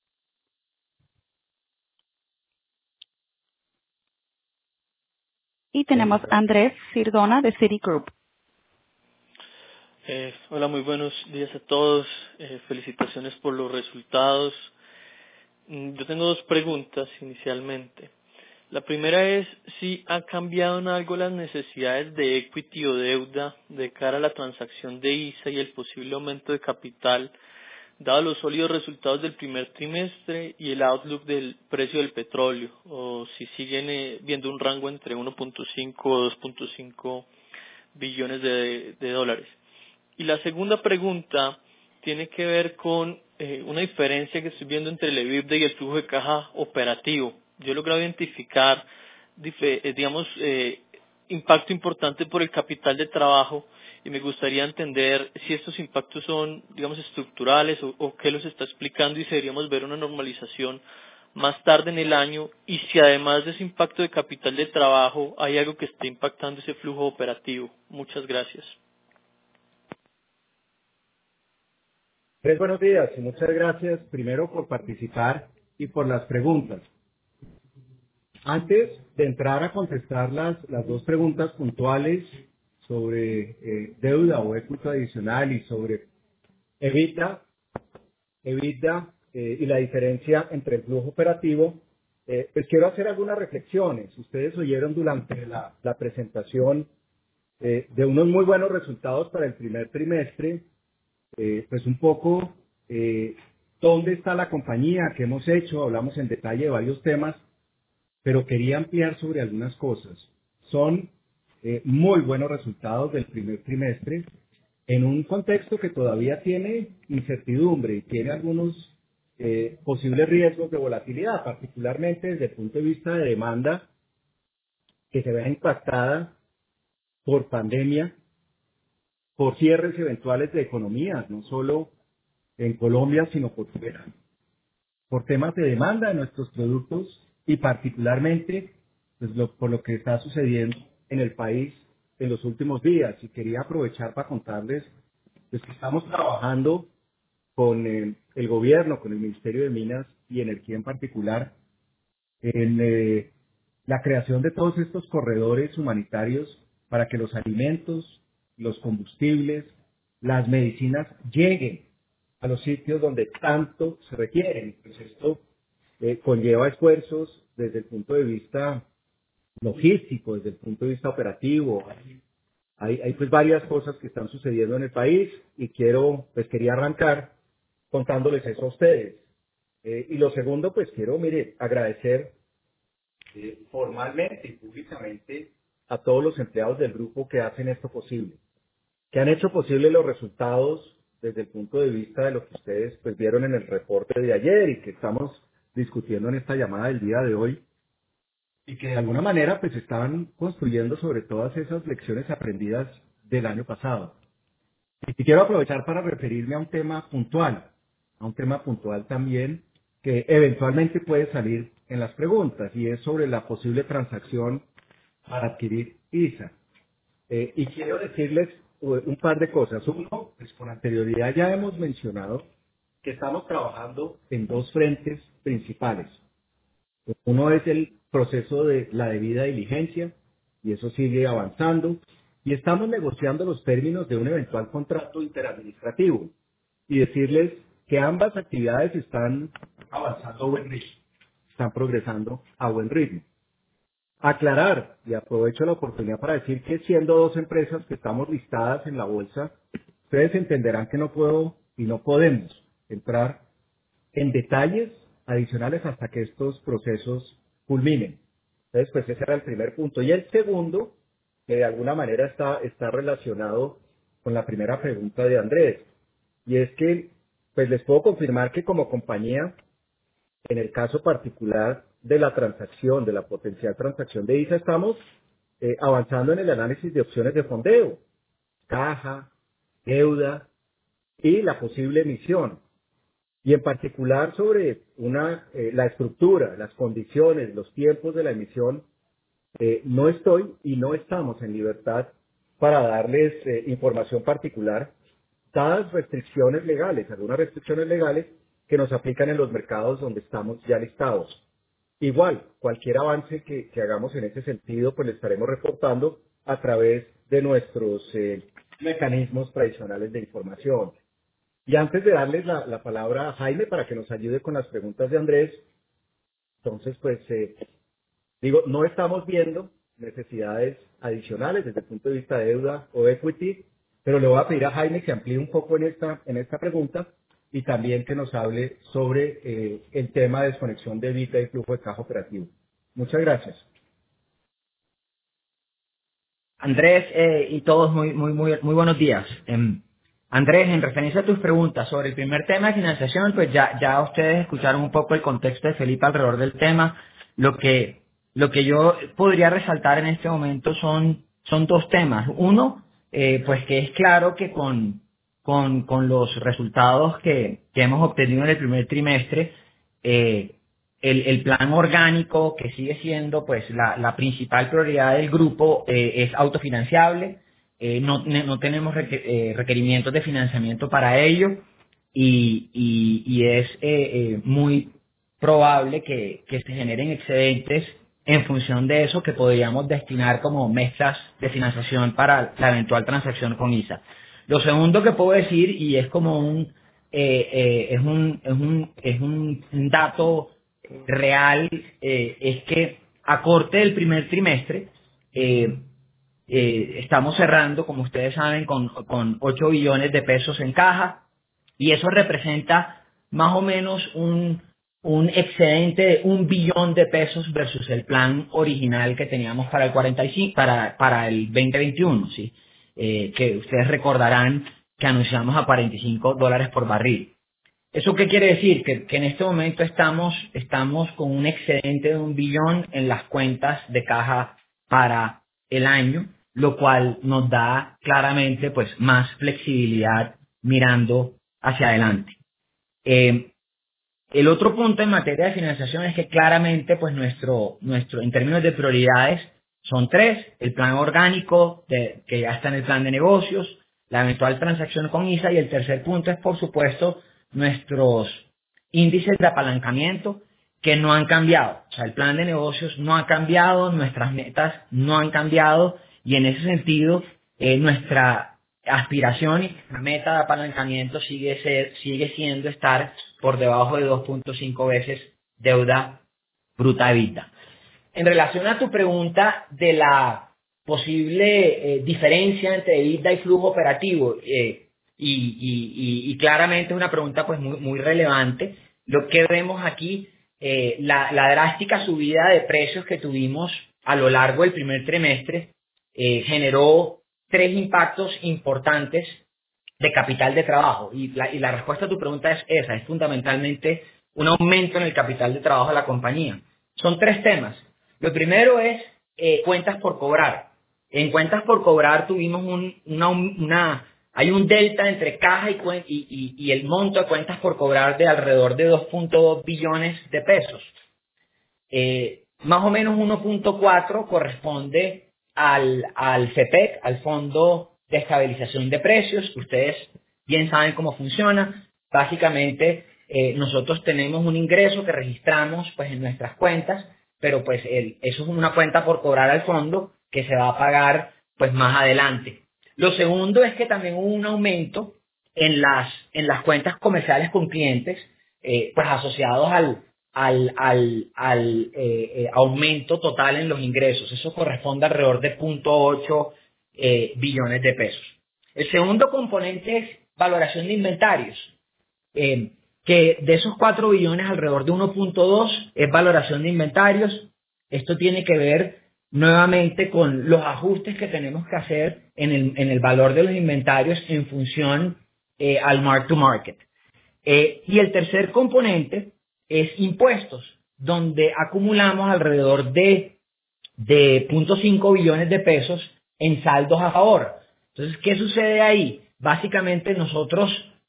Y tenemos a Andrés Sirdona de Citigroup. Hola, muy buenos días a todos. Felicitaciones por los resultados. Yo tengo dos preguntas inicialmente. La primera es si ha cambiado en algo las necesidades de equity o deuda de cara a la transacción de ISA y el posible aumento de capital, dado los sólidos resultados del primer trimestre y el outlook del precio del petróleo, o si siguen viendo un rango entre 1.5 o 2.5 billones de dólares. Y la segunda pregunta tiene que ver con una diferencia que estoy viendo entre el EBITDA y el flujo de caja operativo. Yo he logrado identificar, impacto importante por el capital de trabajo y me gustaría entender si estos impactos son, estructurales o qué los está explicando y si deberíamos ver una normalización más tarde en el año y si además de ese impacto de capital de trabajo hay algo que esté impactando ese flujo operativo. Muchas gracias. Buenos días y muchas gracias primero por participar y por las preguntas. Antes de entrar a contestar las dos preguntas puntuales sobre deuda o equity adicional y sobre EBITDA y la diferencia entre el flujo operativo, pues quiero hacer algunas reflexiones. Ustedes oyeron durante la presentación de unos muy buenos resultados para el primer trimestre, pues un poco dónde está la compañía, qué hemos hecho, hablamos en detalle de varios temas, pero quería ampliar sobre algunas cosas. Son muy buenos resultados del primer trimestre en un contexto que todavía tiene incertidumbre y tiene algunos posibles riesgos de volatilidad, particularmente desde el punto de vista de demanda que se vea impactada por pandemia, por cierres eventuales de economías, no solo en Colombia, sino por fuera, por temas de demanda de nuestros productos y particularmente pues, por lo que está sucediendo en el país en los últimos días. Y quería aprovechar para contarles pues, que estamos trabajando con el gobierno, con el Ministerio de Minas y Energía en particular, en la creación de todos estos corredores humanitarios para que los alimentos, los combustibles, las medicinas lleguen a los sitios donde tanto se requieren. Pues esto conlleva esfuerzos desde el punto de vista logístico, desde el punto de vista operativo. Hay pues varias cosas que están sucediendo en el país y quería arrancar contándoles eso a ustedes. Y lo segundo, pues quiero, agradecer formalmente y públicamente a todos los empleados del grupo que hacen esto posible, que han hecho posible los resultados desde el punto de vista de lo que ustedes pues vieron en el reporte de ayer y que estamos discutiendo en esta llamada del día de hoy y que de alguna manera pues estaban construyendo sobre todas esas lecciones aprendidas del año pasado. Y quiero aprovechar para referirme a un tema puntual también que eventualmente puede salir en las preguntas y es sobre la posible transacción para adquirir ISA. Y quiero decirles un par de cosas. Uno, pues con anterioridad ya hemos mencionado que estamos trabajando en dos frentes principales. Uno es el proceso de la debida diligencia, y eso sigue avanzando, y estamos negociando los términos de un eventual contrato interadministrativo, y decirles que ambas actividades están avanzando a buen ritmo, están progresando a buen ritmo. Aclarar, y aprovecho la oportunidad para decir que siendo dos empresas que estamos listadas en la bolsa, ustedes entenderán que no puedo y no podemos entrar en detalles adicionales hasta que estos procesos culminen. Entonces, pues ese era el primer punto. Y el segundo, que de alguna manera está relacionado con la primera pregunta de Andrés, y es que, pues les puedo confirmar que como compañía, en el caso particular de la transacción, de la potencial transacción de ISA, estamos avanzando en el análisis de opciones de fondeo, caja, deuda y la posible emisión. Y en particular sobre la estructura, las condiciones, los tiempos de la emisión, no estoy y no estamos en libertad para darles información particular, dadas restricciones legales, algunas restricciones legales que nos aplican en los mercados donde estamos ya listados. Igual, cualquier avance que hagamos en ese sentido, pues le estaremos reportando a través de nuestros mecanismos tradicionales de información. Y antes de darles la palabra a Jaime para que nos ayude con las preguntas de Andrés, entonces, pues, digo, no estamos viendo necesidades adicionales desde el punto de vista de deuda o equity, pero le voy a pedir a Jaime que amplíe un poco en esta pregunta y también que nos hable sobre el tema de desconexión de EBITDA y flujo de caja operativo. Muchas gracias. Andrés y todos, muy buenos días. Andrés, en referencia a tus preguntas sobre el primer tema de financiación, pues ya ustedes escucharon un poco el contexto de Felipe alrededor del tema. Lo que yo podría resaltar en este momento son dos temas. Uno, pues que es claro que con los resultados que hemos obtenido en el primer trimestre, el plan orgánico, que sigue siendo pues la principal prioridad del grupo, es autofinanciable. No tenemos requerimientos de financiamiento para ello y es muy probable que se generen excedentes en función de eso que podríamos destinar como mezclas de financiación para la eventual transacción con ISA. Lo segundo que puedo decir, y es como es un dato real, es que a corte del primer trimestre estamos cerrando, como ustedes saben, con 8 billones de pesos en caja, y eso representa más o menos un excedente de 1 billón de pesos versus el plan original que teníamos para el 45, para el 2021, ¿sí? Que ustedes recordarán que anunciamos a $45 por barril. ¿Eso qué quiere decir? Que en este momento estamos con un excedente de 1 billón en las cuentas de caja para el año, lo cual nos da claramente pues más flexibilidad mirando hacia adelante. El otro punto en materia de financiación es que claramente pues nuestro en términos de prioridades son tres: el plan orgánico que ya está en el plan de negocios, la eventual transacción con ISA, y el tercer punto es por supuesto nuestros índices de apalancamiento, que no han cambiado. O sea, el plan de negocios no ha cambiado, nuestras metas no han cambiado, y en ese sentido nuestra aspiración y nuestra meta de apalancamiento sigue siendo estar por debajo de 2.5 veces deuda bruta EBITDA. En relación a tu pregunta de la posible diferencia entre EBITDA y flujo operativo, y claramente es una pregunta pues muy relevante. Lo que vemos aquí, la drástica subida de precios que tuvimos a lo largo del primer trimestre generó tres impactos importantes de capital de trabajo, y la respuesta a tu pregunta es esa: es fundamentalmente un aumento en el capital de trabajo de la compañía. Son tres temas. Lo primero es cuentas por cobrar. En cuentas por cobrar tuvimos hay un delta entre caja y el monto de cuentas por cobrar de alrededor de 2.2 billones de pesos. Más o menos 1.4 corresponde al FEPEC, al Fondo de Estabilización de Precios, que ustedes bien saben cómo funciona. Básicamente, nosotros tenemos un ingreso que registramos pues en nuestras cuentas, pero pues eso es una cuenta por cobrar al fondo que se va a pagar pues más adelante. Lo segundo es que también hubo un aumento en las cuentas comerciales con clientes, pues asociados al aumento total en los ingresos. Eso corresponde alrededor de 0.8 billones de pesos. El segundo componente es valoración de inventarios, que de esos 4 billones alrededor de 1.2 es valoración de inventarios. Esto tiene que ver nuevamente con los ajustes que tenemos que hacer en el valor de los inventarios en función al mark to market. Y el tercer componente es impuestos, donde acumulamos alrededor de 0.5 billones de pesos en saldos a favor. Entonces, ¿qué sucede ahí? Básicamente nosotros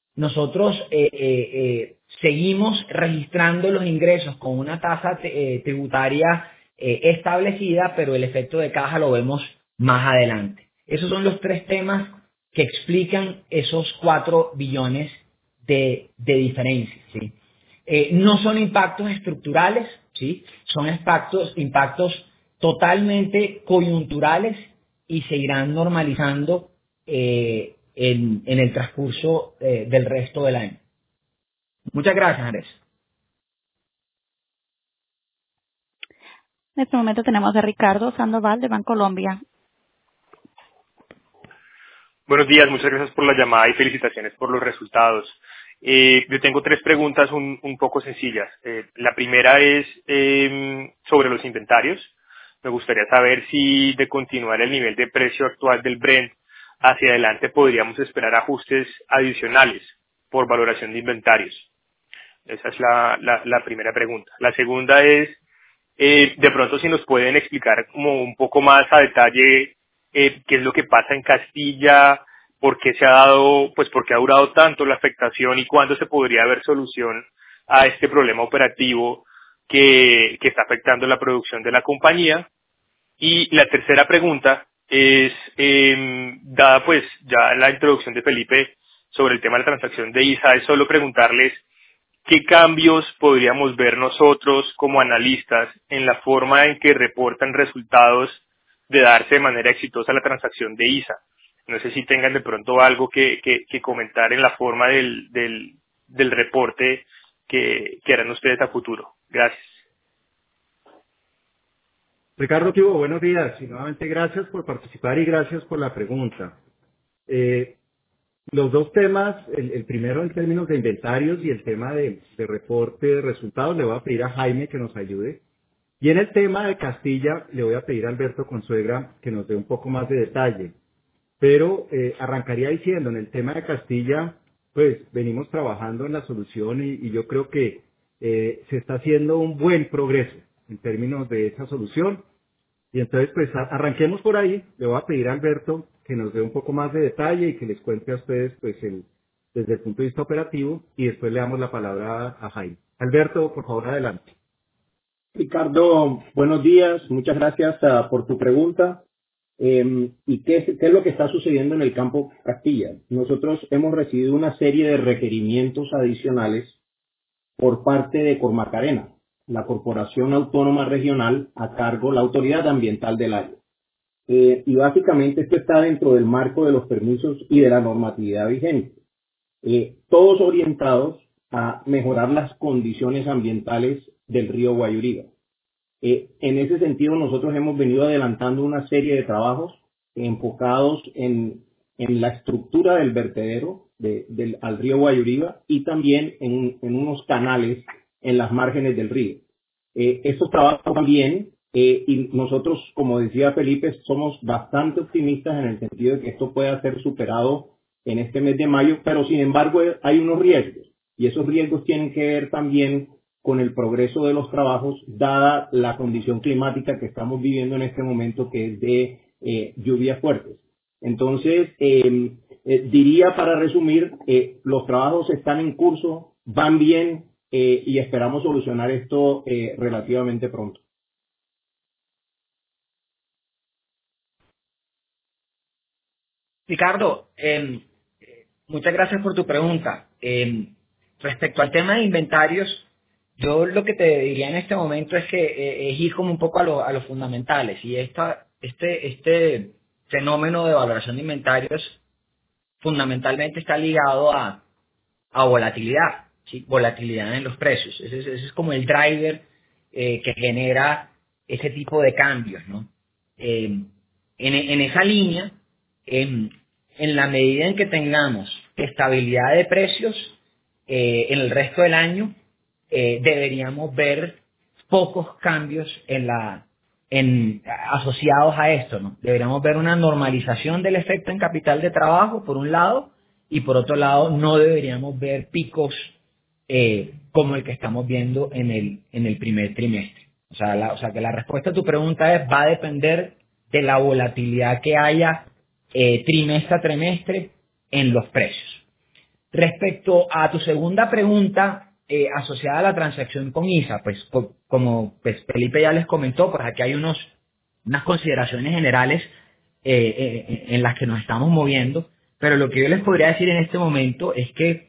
seguimos registrando los ingresos con una tasa tributaria establecida, pero el efecto de caja lo vemos más adelante. Esos son los 3 temas que explican esos 4 billones de diferencia, ¿sí? No son impactos estructurales, ¿sí? Son impactos totalmente coyunturales y se irán normalizando en el transcurso del resto del año. Muchas gracias, Andrés. En este momento tenemos a Ricardo Sandoval de Bancolombia. Buenos días, muchas gracias por la llamada y felicitaciones por los resultados. Yo tengo 3 preguntas un poco sencillas. La primera es sobre los inventarios. Me gustaría saber si de continuar el nivel de precio actual del Brent hacia adelante podríamos esperar ajustes adicionales por valoración de inventarios. Esa es la primera pregunta. La segunda es, de pronto si nos pueden explicar como un poco más a detalle qué es lo que pasa en Castilla, por qué se ha dado, pues por qué ha durado tanto la afectación y cuándo se podría ver solución a este problema operativo que está afectando la producción de la compañía. Y la tercera pregunta es, dada pues ya la introducción de Felipe sobre el tema de la transacción de ISA, es solo preguntarles qué cambios podríamos ver nosotros como analistas en la forma en que reportan resultados de darse de manera exitosa la transacción de ISA. No sé si tengan de pronto algo que comentar en la forma del reporte que harán ustedes a futuro. Gracias. Ricardo, ¿qué hubo? Buenos días y nuevamente gracias por participar y gracias por la pregunta. Los 2 temas, el primero en términos de inventarios y el tema de reporte de resultados, le voy a pedir a Jaime que nos ayude. Y en el tema de Castilla, le voy a pedir a Alberto Consuegra que nos dé un poco más de detalle. Pero arrancaría diciendo, en el tema de Castilla, pues venimos trabajando en la solución y yo creo que se está haciendo un buen progreso en términos de esa solución. Y entonces, pues arranquemos por ahí. Le voy a pedir a Alberto que nos dé un poco más de detalle y que les cuente a ustedes, pues, desde el punto de vista operativo, y después le damos la palabra a Jaime. Alberto, por favor, adelante. Ricardo, buenos días. Muchas gracias por tu pregunta. ¿Y qué es lo que está sucediendo en el campo Castilla? Nosotros hemos recibido una serie de requerimientos adicionales por parte de Cormacarena, la Corporación Autónoma Regional a cargo de la Autoridad Ambiental del área. Y básicamente esto está dentro del marco de los permisos y de la normatividad vigente. Todos orientados a mejorar las condiciones ambientales del río Guayuriba. En ese sentido, nosotros hemos venido adelantando una serie de trabajos enfocados en la estructura del vertedero al río Guayuriba y también en unos canales en las márgenes del río. Estos trabajos también, y nosotros, como decía Felipe, somos bastante optimistas en el sentido de que esto pueda ser superado en este mes de mayo, pero sin embargo hay unos riesgos, y esos riesgos tienen que ver también con el progreso de los trabajos, dada la condición climática que estamos viviendo en este momento, que es de lluvias fuertes. Entonces, diría para resumir, los trabajos están en curso, van bien, y esperamos solucionar esto relativamente pronto. Ricardo, muchas gracias por tu pregunta. Respecto al tema de inventarios, yo lo que te diría en este momento es que es ir como un poco a los fundamentales. Y este fenómeno de valoración de inventarios fundamentalmente está ligado a volatilidad, ¿sí? Volatilidad en los precios. Ese es como el driver que genera ese tipo de cambios, ¿no? En esa línea, en la medida en que tengamos estabilidad de precios en el resto del año, deberíamos ver pocos cambios asociados a esto, ¿no? Deberíamos ver una normalización del efecto en capital de trabajo, por un lado, y por otro lado, no deberíamos ver picos como el que estamos viendo en el primer trimestre. O sea, que la respuesta a tu pregunta va a depender de la volatilidad que haya trimestre a trimestre en los precios. Respecto a tu segunda pregunta asociada a la transacción con ISA, pues como pues, Felipe ya les comentó, pues aquí hay unas consideraciones generales en las que nos estamos moviendo, pero lo que yo les podría decir en este momento es que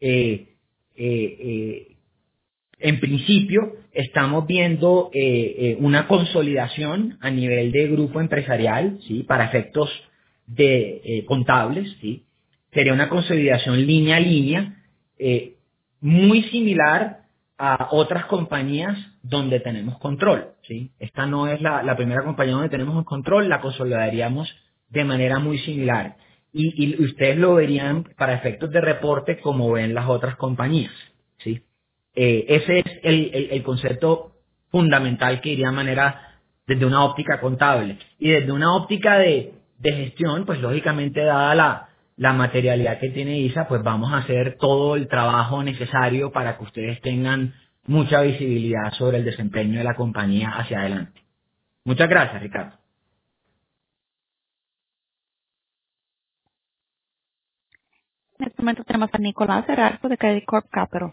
en principio estamos viendo una consolidación a nivel de grupo empresarial, ¿sí? Para efectos de contables, ¿sí? Sería una consolidación línea a línea, muy similar a otras compañías donde tenemos control, ¿sí? Esta no es la primera compañía donde tenemos un control, la consolidaríamos de manera muy similar. Y ustedes lo verían para efectos de reporte como ven las otras compañías, ¿sí? Ese es el concepto fundamental que iría de manera desde una óptica contable. Y desde una óptica de gestión, pues lógicamente dada la materialidad que tiene ISA, pues vamos a hacer todo el trabajo necesario para que ustedes tengan mucha visibilidad sobre el desempeño de la compañía hacia adelante. Muchas gracias, Ricardo. En este momento tenemos a Nicolás Herarco de Credit Corp Capital.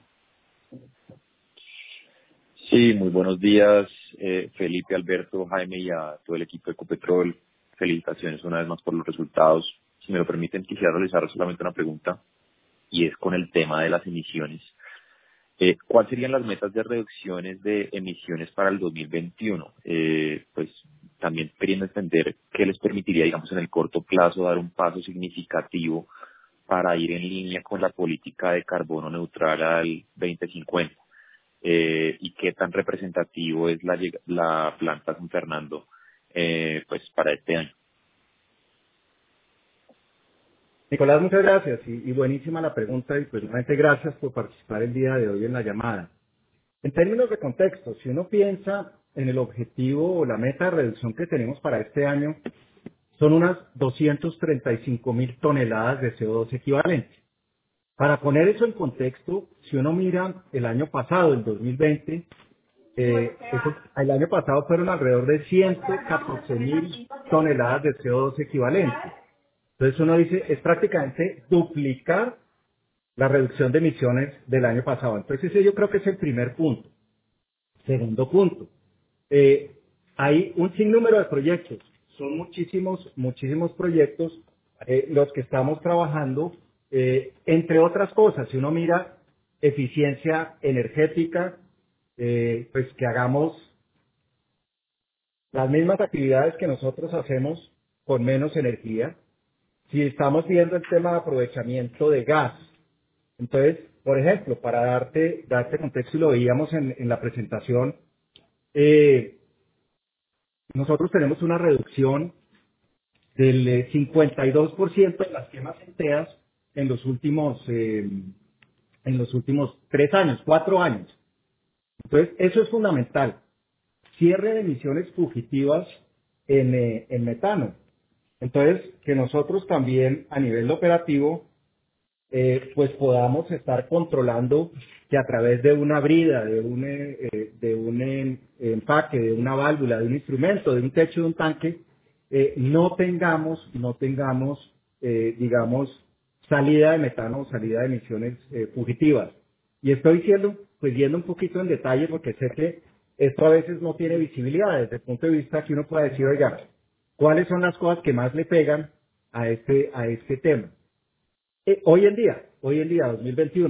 Sí, muy buenos días, Felipe, Alberto, Jaime y a todo el equipo de Ecopetrol. Felicitaciones una vez más por los resultados. Si me lo permiten, quisiera realizar solamente una pregunta y es con el tema de las emisiones. ¿Cuáles serían las metas de reducciones de emisiones para el 2021? Pues también queriendo entender qué les permitiría, digamos, en el corto plazo dar un paso significativo para ir en línea con la política de carbono neutral al 2050. Y qué tan representativo es la planta San Fernando pues para este año. Nicolás, muchas gracias y buenísima la pregunta y pues realmente gracias por participar el día de hoy en la llamada. En términos de contexto, si uno piensa en el objetivo o la meta de reducción que tenemos para este año, son unas 235.000 toneladas de CO2 equivalente. Para poner eso en contexto, si uno mira el año pasado, el 2020, el año pasado fueron alrededor de 114.000 toneladas de CO2 equivalente. Entonces uno dice, es prácticamente duplicar la reducción de emisiones del año pasado. Entonces ese yo creo que es el primer punto. Segundo punto, hay un sinnúmero de proyectos, son muchísimos proyectos los que estamos trabajando, entre otras cosas, si uno mira eficiencia energética, pues que hagamos las mismas actividades que nosotros hacemos con menos energía. Si estamos viendo el tema de aprovechamiento de gas, entonces, por ejemplo, para darte contexto y lo veíamos en la presentación, nosotros tenemos una reducción del 52% de las quemas enteras en los últimos 3 años, 4 años. Entonces, eso es fundamental. Cierre de emisiones fugitivas en metano. Entonces, que nosotros también a nivel operativo, pues podamos estar controlando que a través de una brida, de un empaque, de una válvula, de un instrumento, de un techo, de un tanque, no tengamos, digamos, salida de metano o salida de emisiones fugitivas. Y estoy yendo un poquito en detalle porque sé que esto a veces no tiene visibilidad desde el punto de vista que uno pueda decir, oiga, ¿cuáles son las cosas que más le pegan a este tema? Hoy en día, 2021,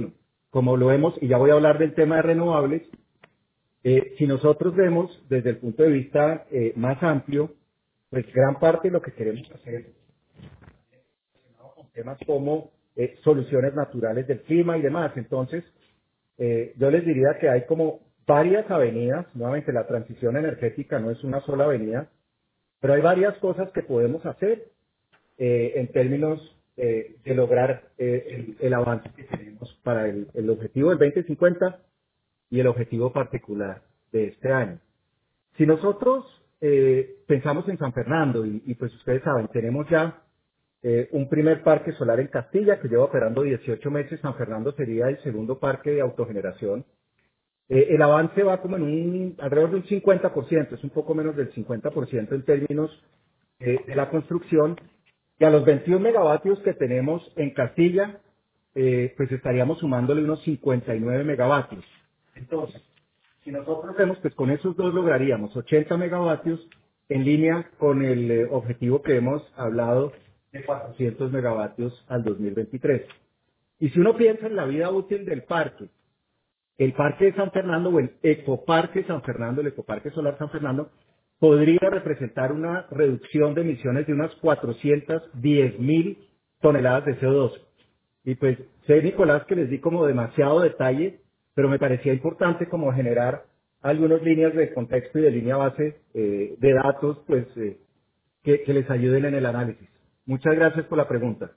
como lo vemos, y ya voy a hablar del tema de renovables, si nosotros vemos desde el punto de vista más amplio, pues gran parte de lo que queremos hacer con temas como soluciones naturales del clima y demás. Entonces, yo les diría que hay como varias avenidas, nuevamente la transición energética no es una sola avenida, pero hay varias cosas que podemos hacer en términos de lograr el avance que tenemos para el objetivo del 2050 y el objetivo particular de este año. Si nosotros pensamos en San Fernando, y pues ustedes saben, tenemos ya un primer parque solar en Castilla que lleva operando 18 meses, San Fernando sería el segundo parque de autogeneración. El avance va como en alrededor de un 50%, es un poco menos del 50% en términos de la construcción, y a los 21 megavatios que tenemos en Castilla, pues estaríamos sumándole unos 59 megavatios. Entonces, si nosotros vemos, pues con esos dos lograríamos 80 megavatios en línea con el objetivo que hemos hablado de 400 megavatios al 2023. Y si uno piensa en la vida útil del parque, el Parque de San Fernando o el Ecoparque San Fernando, el Ecoparque Solar San Fernando, podría representar una reducción de emisiones de unas 410.000 toneladas de CO2. Y pues sé, Nicolás, que les di como demasiado detalle, pero me parecía importante como generar algunas líneas de contexto y de línea base de datos, pues que les ayuden en el análisis. Muchas gracias por la pregunta.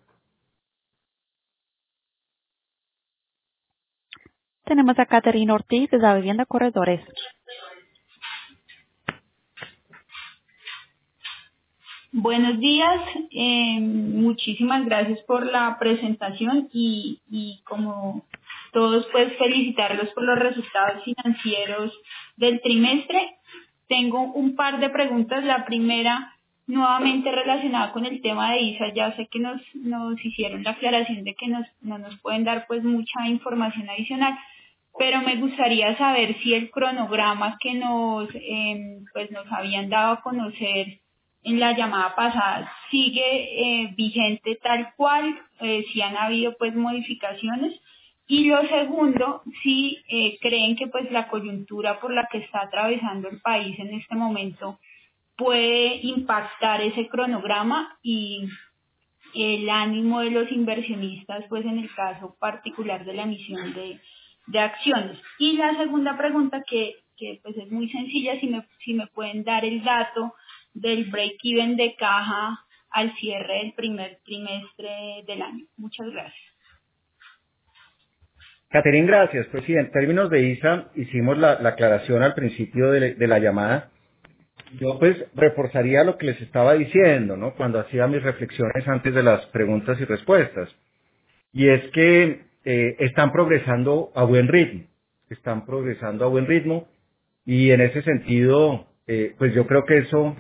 Tenemos a Caterina Ortiz de la Vivienda Corredores. Buenos días, muchísimas gracias por la presentación y como todos pues felicitarlos por los resultados financieros del trimestre. Tengo un par de preguntas. La primera, nuevamente relacionada con el tema de ISA, ya sé que nos hicieron la aclaración de que no nos pueden dar pues mucha información adicional, pero me gustaría saber si el cronograma que pues nos habían dado a conocer en la llamada pasada sigue vigente tal cual, si han habido pues modificaciones. Y lo segundo, si creen que pues la coyuntura por la que está atravesando el país en este momento puede impactar ese cronograma y el ánimo de los inversionistas, pues en el caso particular de la emisión de acciones. Y la segunda pregunta que pues es muy sencilla, si me pueden dar el dato del break-even de caja al cierre del primer trimestre del año. Muchas gracias. Caterín, gracias. Pues sí, en términos de ISA hicimos la aclaración al principio de la llamada. Yo pues reforzaría lo que les estaba diciendo, ¿no? Cuando hacía mis reflexiones antes de las preguntas y respuestas. Y es que están progresando a buen ritmo. Están progresando a buen ritmo. Y en ese sentido, pues yo creo que eso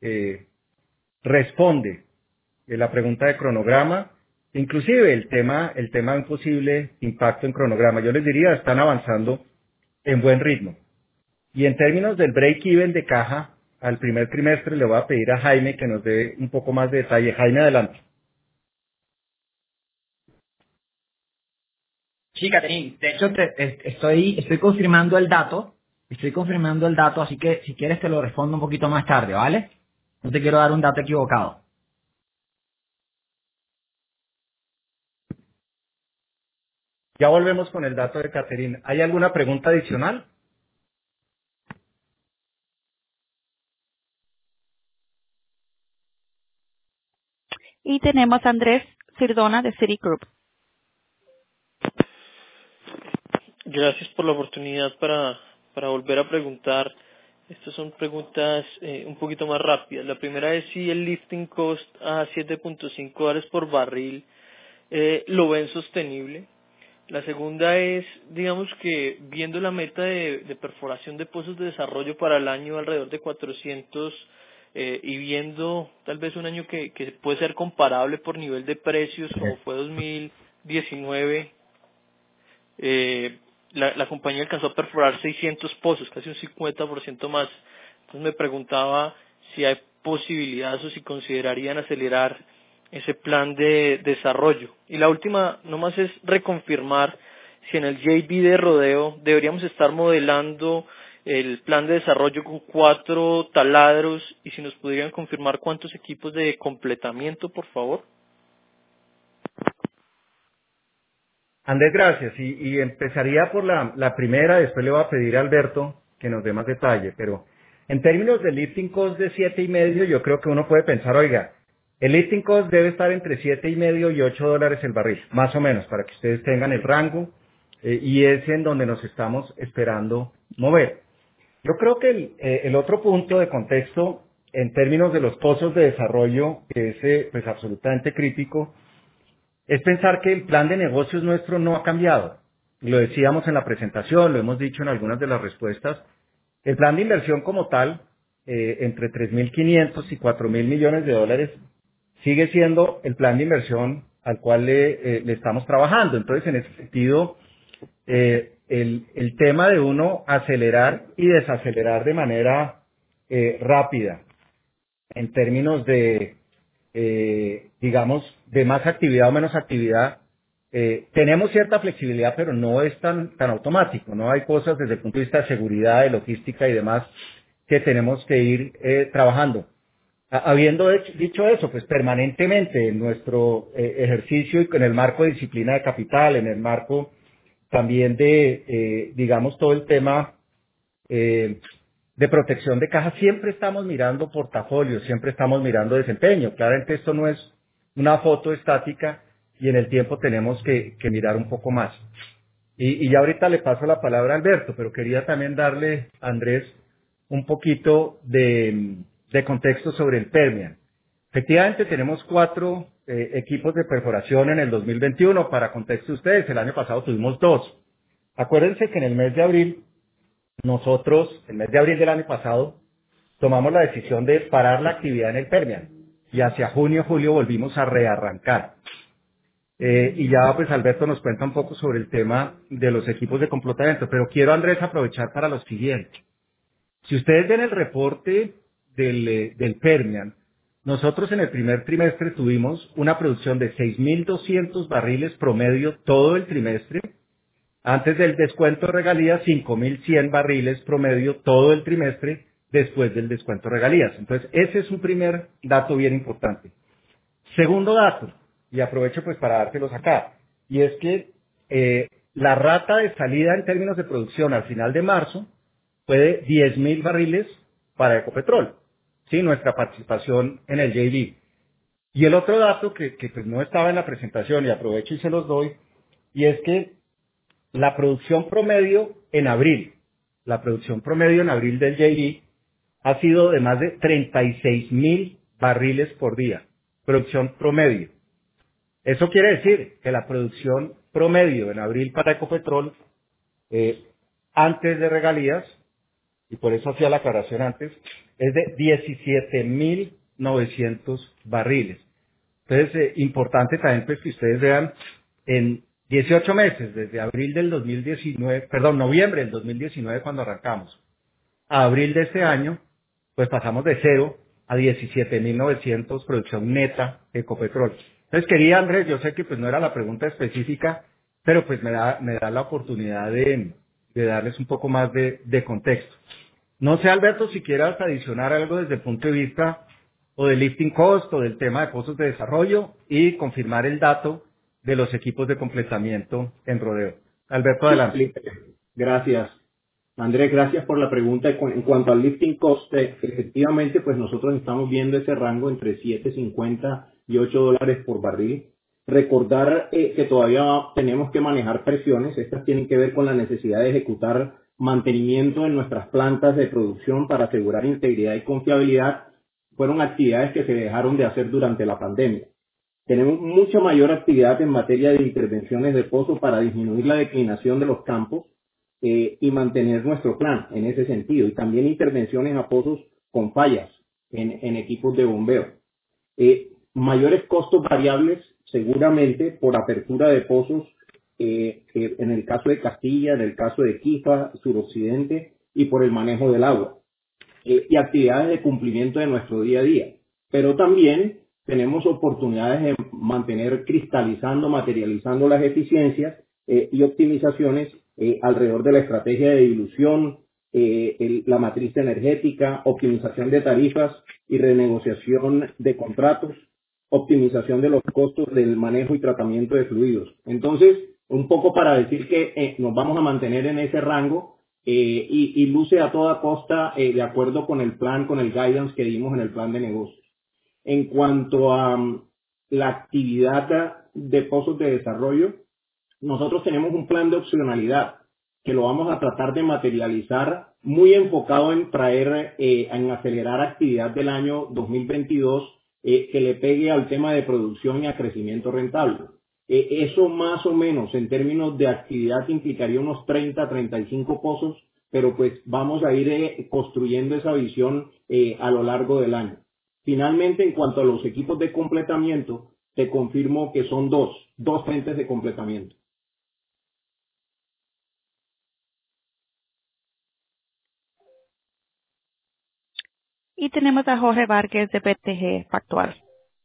responde la pregunta de cronograma, inclusive el tema de un posible impacto en cronograma. Yo les diría, están avanzando en buen ritmo. Y en términos del break-even de caja, al primer trimestre le voy a pedir a Jaime que nos dé un poco más de detalle. Jaime, adelante. Sí, Caterín, de hecho estoy confirmando el dato, así que si quieres te lo respondo un poquito más tarde, ¿vale? No te quiero dar un dato equivocado. Ya volvemos con el dato de Caterín. ¿Hay alguna pregunta adicional? Y tenemos a Andrés Cirdona de Citigroup. Gracias por la oportunidad para volver a preguntar. Estas son preguntas un poquito más rápidas. La primera es si el lifting cost a $7.5 por barril lo ven sostenible. La segunda es, digamos que viendo la meta de perforación de pozos de desarrollo para el año alrededor de 400 y viendo tal vez un año que puede ser comparable por nivel de precios como fue 2019, la compañía alcanzó a perforar 600 pozos, casi un 50% más. Entonces me preguntaba si hay posibilidades o si considerarían acelerar ese plan de desarrollo. Y la última nomás es reconfirmar si en el JV de Rodeo deberíamos estar modelando el plan de desarrollo con 4 taladros, y si nos pudieran confirmar cuántos equipos de completamiento, por favor. Andrés, gracias. Y empezaría por la primera, después le voy a pedir a Alberto que nos dé más detalle, pero en términos de lifting cost de 7.5, yo creo que uno puede pensar, oiga, el lifting cost debe estar entre 7.5 y $8 el barril, más o menos, para que ustedes tengan el rango, y es en donde nos estamos esperando mover. Yo creo que el otro punto de contexto en términos de los pozos de desarrollo, que es pues absolutamente crítico, es pensar que el plan de negocios nuestro no ha cambiado. Lo decíamos en la presentación, lo hemos dicho en algunas de las respuestas. El plan de inversión como tal, entre 3.500 y 4.000 millones de dólares, sigue siendo el plan de inversión al cual le estamos trabajando. Entonces, en ese sentido, el tema de uno acelerar y desacelerar de manera rápida en términos de, digamos, de más actividad o menos actividad, tenemos cierta flexibilidad, pero no es tan automático, ¿no? Hay cosas desde el punto de vista de seguridad, de logística y demás que tenemos que ir trabajando. Habiendo dicho eso, pues permanentemente en nuestro ejercicio y en el marco de disciplina de capital, en el marco también de, digamos, todo el tema de protección de caja, siempre estamos mirando portafolios, siempre estamos mirando desempeño. Claramente esto no es una foto estática y en el tiempo tenemos que mirar un poco más. Y ya ahorita le paso la palabra a Alberto, pero quería también darle a Andrés un poquito de contexto sobre el Permian. Efectivamente tenemos 4 equipos de perforación en el 2021. Para contexto de ustedes, el año pasado tuvimos 2. Acuérdense que en el mes de abril, nosotros, el mes de abril del año pasado, tomamos la decisión de parar la actividad en el Permian y hacia junio, julio volvimos a rearrancar. Y ya pues Alberto nos cuenta un poco sobre el tema de los equipos de completamiento, pero quiero, Andrés, aprovechar para lo siguiente. Si ustedes ven el reporte del Permian, nosotros en el primer trimestre tuvimos una producción de 6.200 barriles promedio todo el trimestre. Antes del descuento de regalías, 5.100 barriles promedio todo el trimestre después del descuento de regalías. Entonces, ese es un primer dato bien importante. Segundo dato, y aprovecho pues para dárselos acá, y es que la rata de salida en términos de producción al final de marzo fue de 10.000 barriles para Ecopetrol, ¿sí? Nuestra participación en el JV. Y el otro dato que pues no estaba en la presentación y aprovecho y se los doy, y es que la producción promedio en abril del JV ha sido de más de 36.000 barriles por día, producción promedio. Eso quiere decir que la producción promedio en abril para Ecopetrol, antes de regalías, y por eso hacía la aclaración antes, es de 17.900 barriles. Entonces, importante también pues que ustedes vean, en 18 meses, desde noviembre del 2019 cuando arrancamos, a abril de este año, pues pasamos de 0 a 17.900 producción neta de Ecopetrol. Entonces quería, Andrés, yo sé que pues no era la pregunta específica, pero pues me da la oportunidad de darles un poco más de contexto. No sé, Alberto, si quieras adicionar algo desde el punto de vista o del lifting cost o del tema de costos de desarrollo y confirmar el dato de los equipos de completamiento en Rodeo. Alberto, adelante. Gracias. Andrés, gracias por la pregunta. En cuanto al lifting cost, efectivamente, pues nosotros estamos viendo ese rango entre $7.50 y $8 por barril. Recordar que todavía tenemos que manejar presiones. Estas tienen que ver con la necesidad de ejecutar mantenimiento en nuestras plantas de producción para asegurar integridad y confiabilidad. Fueron actividades que se dejaron de hacer durante la pandemia. Tenemos mucha mayor actividad en materia de intervenciones de pozo para disminuir la declinación de los campos y mantener nuestro plan en ese sentido. Y también intervenciones a pozos con fallas en equipos de bombeo. Mayores costos variables seguramente por apertura de pozos en el caso de Castilla, en el caso de Quifa, suroccidente y por el manejo del agua. Y actividades de cumplimiento de nuestro día a día. Pero también tenemos oportunidades de mantener cristalizando, materializando las eficiencias y optimizaciones alrededor de la estrategia de dilución, la matriz energética, optimización de tarifas y renegociación de contratos, optimización de los costos del manejo y tratamiento de fluidos. Entonces, un poco para decir que nos vamos a mantener en ese rango y luce a toda costa de acuerdo con el plan, con el guidance que dimos en el plan de negocios. En cuanto a la actividad de pozos de desarrollo, nosotros tenemos un plan de opcionalidad que lo vamos a tratar de materializar muy enfocado en traer, en acelerar actividad del año 2022 que le pegue al tema de producción y a crecimiento rentable. Eso más o menos en términos de actividad implicaría unos 30, 35 pozos, pero pues vamos a ir construyendo esa visión a lo largo del año. Finalmente, en cuanto a los equipos de completamiento, te confirmo que son dos frentes de completamiento. Y tenemos a Jorge Vargas de BTG Pactual.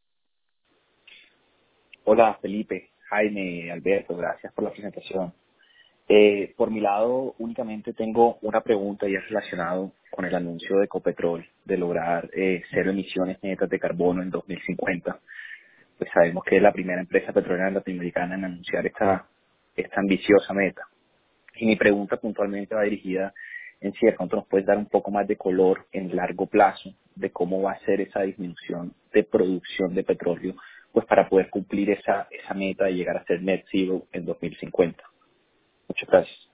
Hola Felipe, Jaime, Alberto, gracias por la presentación. Por mi lado, únicamente tengo una pregunta y es relacionado con el anuncio de Ecopetrol de lograr cero emisiones netas de carbono en 2050. Pues sabemos que es la primera empresa petrolera latinoamericana en anunciar esta ambiciosa meta. Y mi pregunta puntualmente va dirigida en si de pronto nos puedes dar un poco más de color en largo plazo de cómo va a ser esa disminución de producción de petróleo, pues para poder cumplir esa meta de llegar a ser net zero en 2050. Muchas gracias.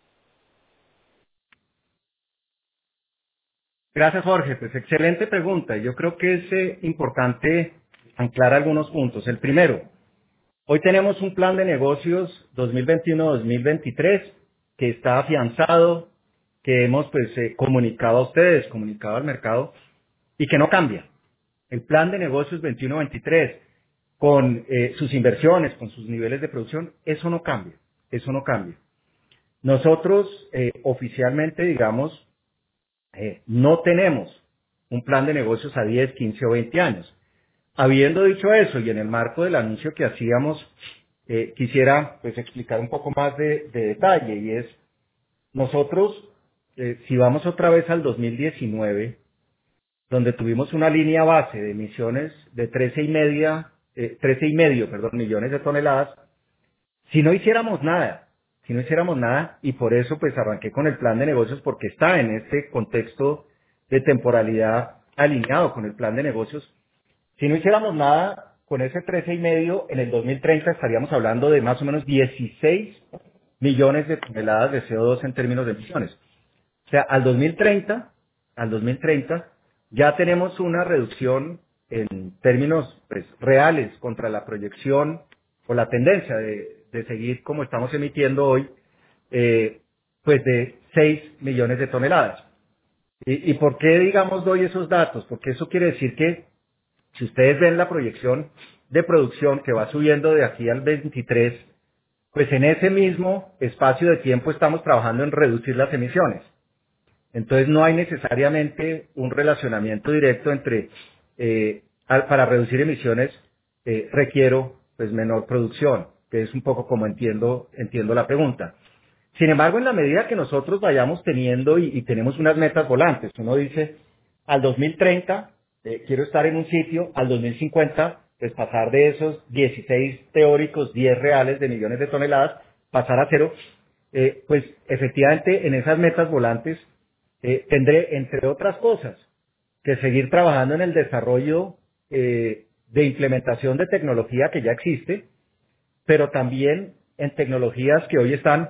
Gracias, Jorge. Pues excelente pregunta. Yo creo que es importante anclar algunos puntos. El primero, hoy tenemos un plan de negocios 2021-2023 que está afianzado, que hemos comunicado a ustedes, comunicado al mercado y que no cambia. El plan de negocios 21-23 con sus inversiones, con sus niveles de producción, eso no cambia. Eso no cambia. Nosotros oficialmente, digamos, no tenemos un plan de negocios a 10, 15 o 20 años. Habiendo dicho eso, y en el marco del anuncio que hacíamos, quisiera pues explicar un poco más de detalle, y es, nosotros, si vamos otra vez al 2019, donde tuvimos una línea base de emisiones de 13,5 millones de toneladas, si no hiciéramos nada, y por eso pues arranqué con el plan de negocios, porque está en este contexto de temporalidad alineado con el plan de negocios. Si no hiciéramos nada con ese 13,5, en el 2030 estaríamos hablando de más o menos 16 millones de toneladas de CO2 en términos de emisiones. O sea, al 2030 ya tenemos una reducción en términos pues, reales contra la proyección o la tendencia de seguir como estamos emitiendo hoy, pues de 6 millones de toneladas. ¿Y por qué, digamos, doy esos datos? Porque eso quiere decir que si ustedes ven la proyección de producción que va subiendo de aquí al 23, pues en ese mismo espacio de tiempo estamos trabajando en reducir las emisiones. Entonces no hay necesariamente un relacionamiento directo entre para reducir emisiones requiero pues menor producción, que es un poco como entiendo la pregunta. Sin embargo, en la medida que nosotros vayamos teniendo y tenemos unas metas volantes, uno dice al 2030 quiero estar en un sitio, al 2050 pues pasar de esos 16 teóricos, 10 reales de millones de toneladas, pasar a cero, pues efectivamente en esas metas volantes tendré, entre otras cosas, que seguir trabajando en el desarrollo de implementación de tecnología que ya existe, pero también en tecnologías que hoy están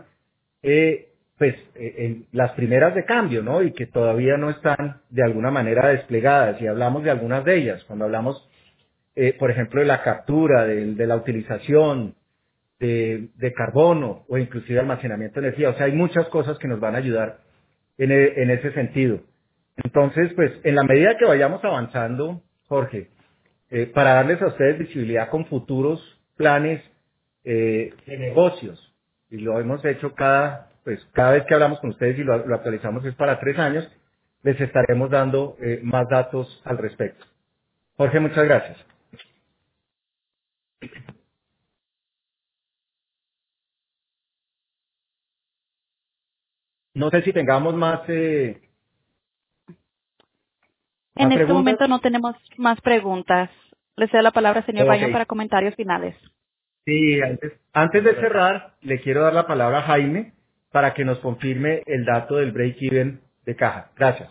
en las primeras de cambio, ¿no? Y que todavía no están de alguna manera desplegadas. Y hablamos de algunas de ellas. Cuando hablamos, por ejemplo, de la captura, de la utilización de carbono o inclusive almacenamiento de energía. O sea, hay muchas cosas que nos van a ayudar en ese sentido. Entonces, pues, en la medida que vayamos avanzando, Jorge, para darles a ustedes visibilidad con futuros planes de negocios, y lo hemos hecho cada vez que hablamos con ustedes y lo actualizamos es para 3 años, les estaremos dando más datos al respecto. Jorge, muchas gracias. No sé si tengamos más En este preguntas. momento no tenemos más preguntas. Le cedo la palabra al señor Ok. Bayon para comentarios finales. Sí, antes de cerrar, le quiero dar la palabra a Jaime para que nos confirme el dato del break-even de caja. Gracias.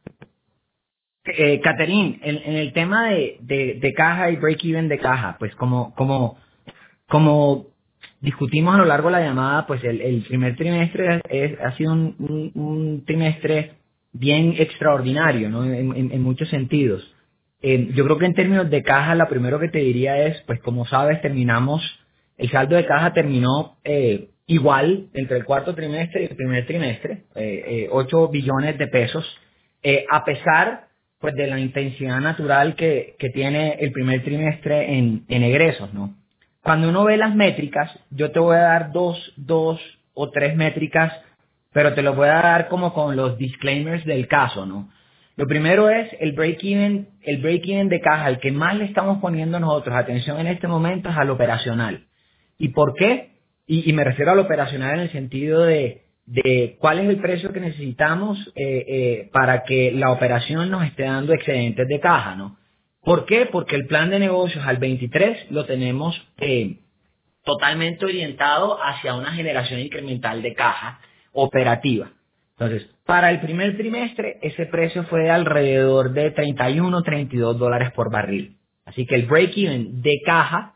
Catherine, en el tema de caja y break-even de caja, pues como discutimos a lo largo de la llamada, pues el primer trimestre ha sido un trimestre bien extraordinario, ¿no? En muchos sentidos. Yo creo que en términos de caja, lo primero que te diría es, pues como sabes, el saldo de caja terminó igual entre el cuarto trimestre y el primer trimestre, 8 billones de pesos, a pesar pues de la intensidad natural que tiene el primer trimestre en egresos, ¿no? Cuando uno ve las métricas, yo te voy a dar dos o tres métricas, pero te lo voy a dar como con los disclaimers del caso, ¿no? Lo primero es el break-even de caja, el que más le estamos poniendo nosotros atención en este momento es al operacional. ¿Y por qué? Y me refiero al operacional en el sentido de cuál es el precio que necesitamos para que la operación nos esté dando excedentes de caja, ¿no? ¿Por qué? Porque el plan de negocios al 23 lo tenemos totalmente orientado hacia una generación incremental de caja operativa. Entonces, para el primer trimestre, ese precio fue de alrededor de 31, 32 dólares por barril. Así que el break-even de caja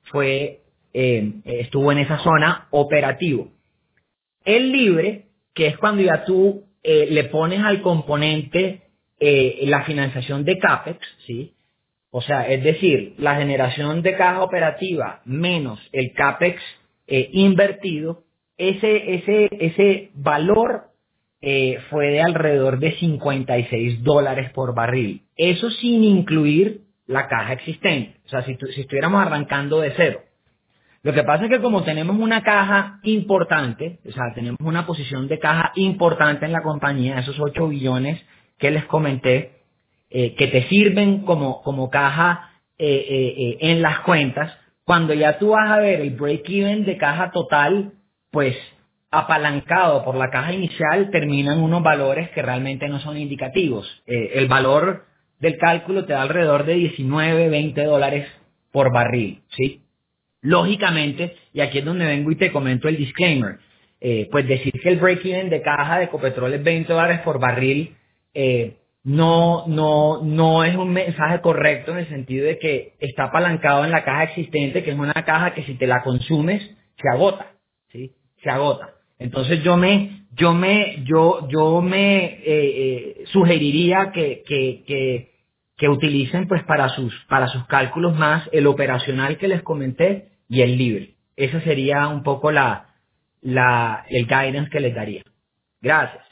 estuvo en esa zona operativo. El libre, que es cuando ya tú le pones al componente la financiación de CAPEX, ¿sí? O sea, es decir, la generación de caja operativa menos el CAPEX invertido, ese valor fue de alrededor de 56 dólares por barril. Eso sin incluir la caja existente. O sea, si estuviéramos arrancando de cero. Lo que pasa es que como tenemos una caja importante, o sea, tenemos una posición de caja importante en la compañía, esos 8 billones que les comenté, que te sirven como caja en las cuentas, cuando ya tú vas a ver el break-even de caja total, pues apalancado por la caja inicial, terminan unos valores que realmente no son indicativos. El valor del cálculo te da alrededor de 19, 20 dólares por barril, ¿sí? Lógicamente, y aquí es donde vengo y te comento el disclaimer, pues decir que el break-even de caja de Ecopetrol es 20 dólares por barril, no es un mensaje correcto en el sentido de que está apalancado en la caja existente, que es una caja que si te la consumes, se agota, ¿sí? Se agota. Entonces yo me sugeriría que utilicen pues para sus cálculos más el operacional que les comenté y el libre. Ese sería un poco el guidance que les daría. Gracias.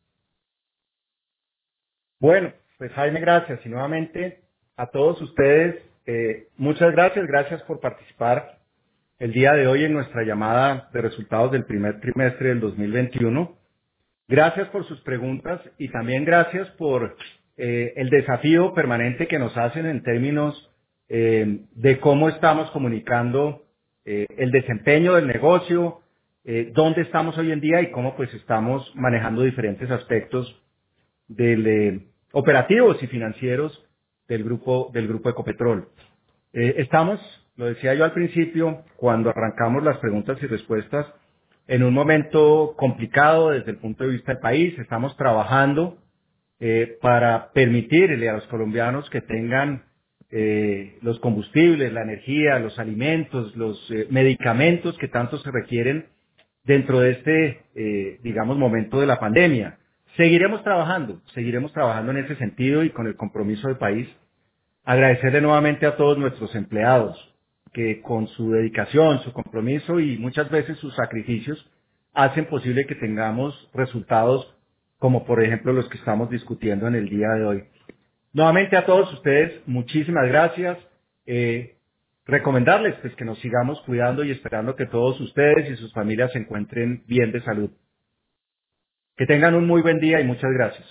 Bueno, pues Jaime, gracias. Y nuevamente a todos ustedes, muchas gracias. Gracias por participar el día de hoy en nuestra llamada de resultados del primer trimestre del 2021. Gracias por sus preguntas y también gracias por el desafío permanente que nos hacen en términos de cómo estamos comunicando el desempeño del negocio, dónde estamos hoy en día y cómo pues estamos manejando diferentes aspectos operativos y financieros del grupo Ecopetrol. Estamos, lo decía yo al principio, cuando arrancamos las preguntas y respuestas, en un momento complicado desde el punto de vista del país. Estamos trabajando para permitirle a los colombianos que tengan los combustibles, la energía, los alimentos, los medicamentos que tanto se requieren dentro de este, digamos, momento de la pandemia. Seguiremos trabajando en ese sentido y con el compromiso del país. Agradecerle nuevamente a todos nuestros empleados que con su dedicación, su compromiso y muchas veces sus sacrificios hacen posible que tengamos resultados como por ejemplo los que estamos discutiendo en el día de hoy. Nuevamente a todos ustedes, muchísimas gracias. Recomendarles pues que nos sigamos cuidando y esperando que todos ustedes y sus familias se encuentren bien de salud. Que tengan un muy buen día y muchas gracias.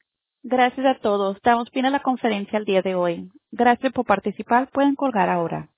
Gracias a todos. Damos fin a la conferencia el día de hoy. Gracias por participar. Pueden colgar ahora.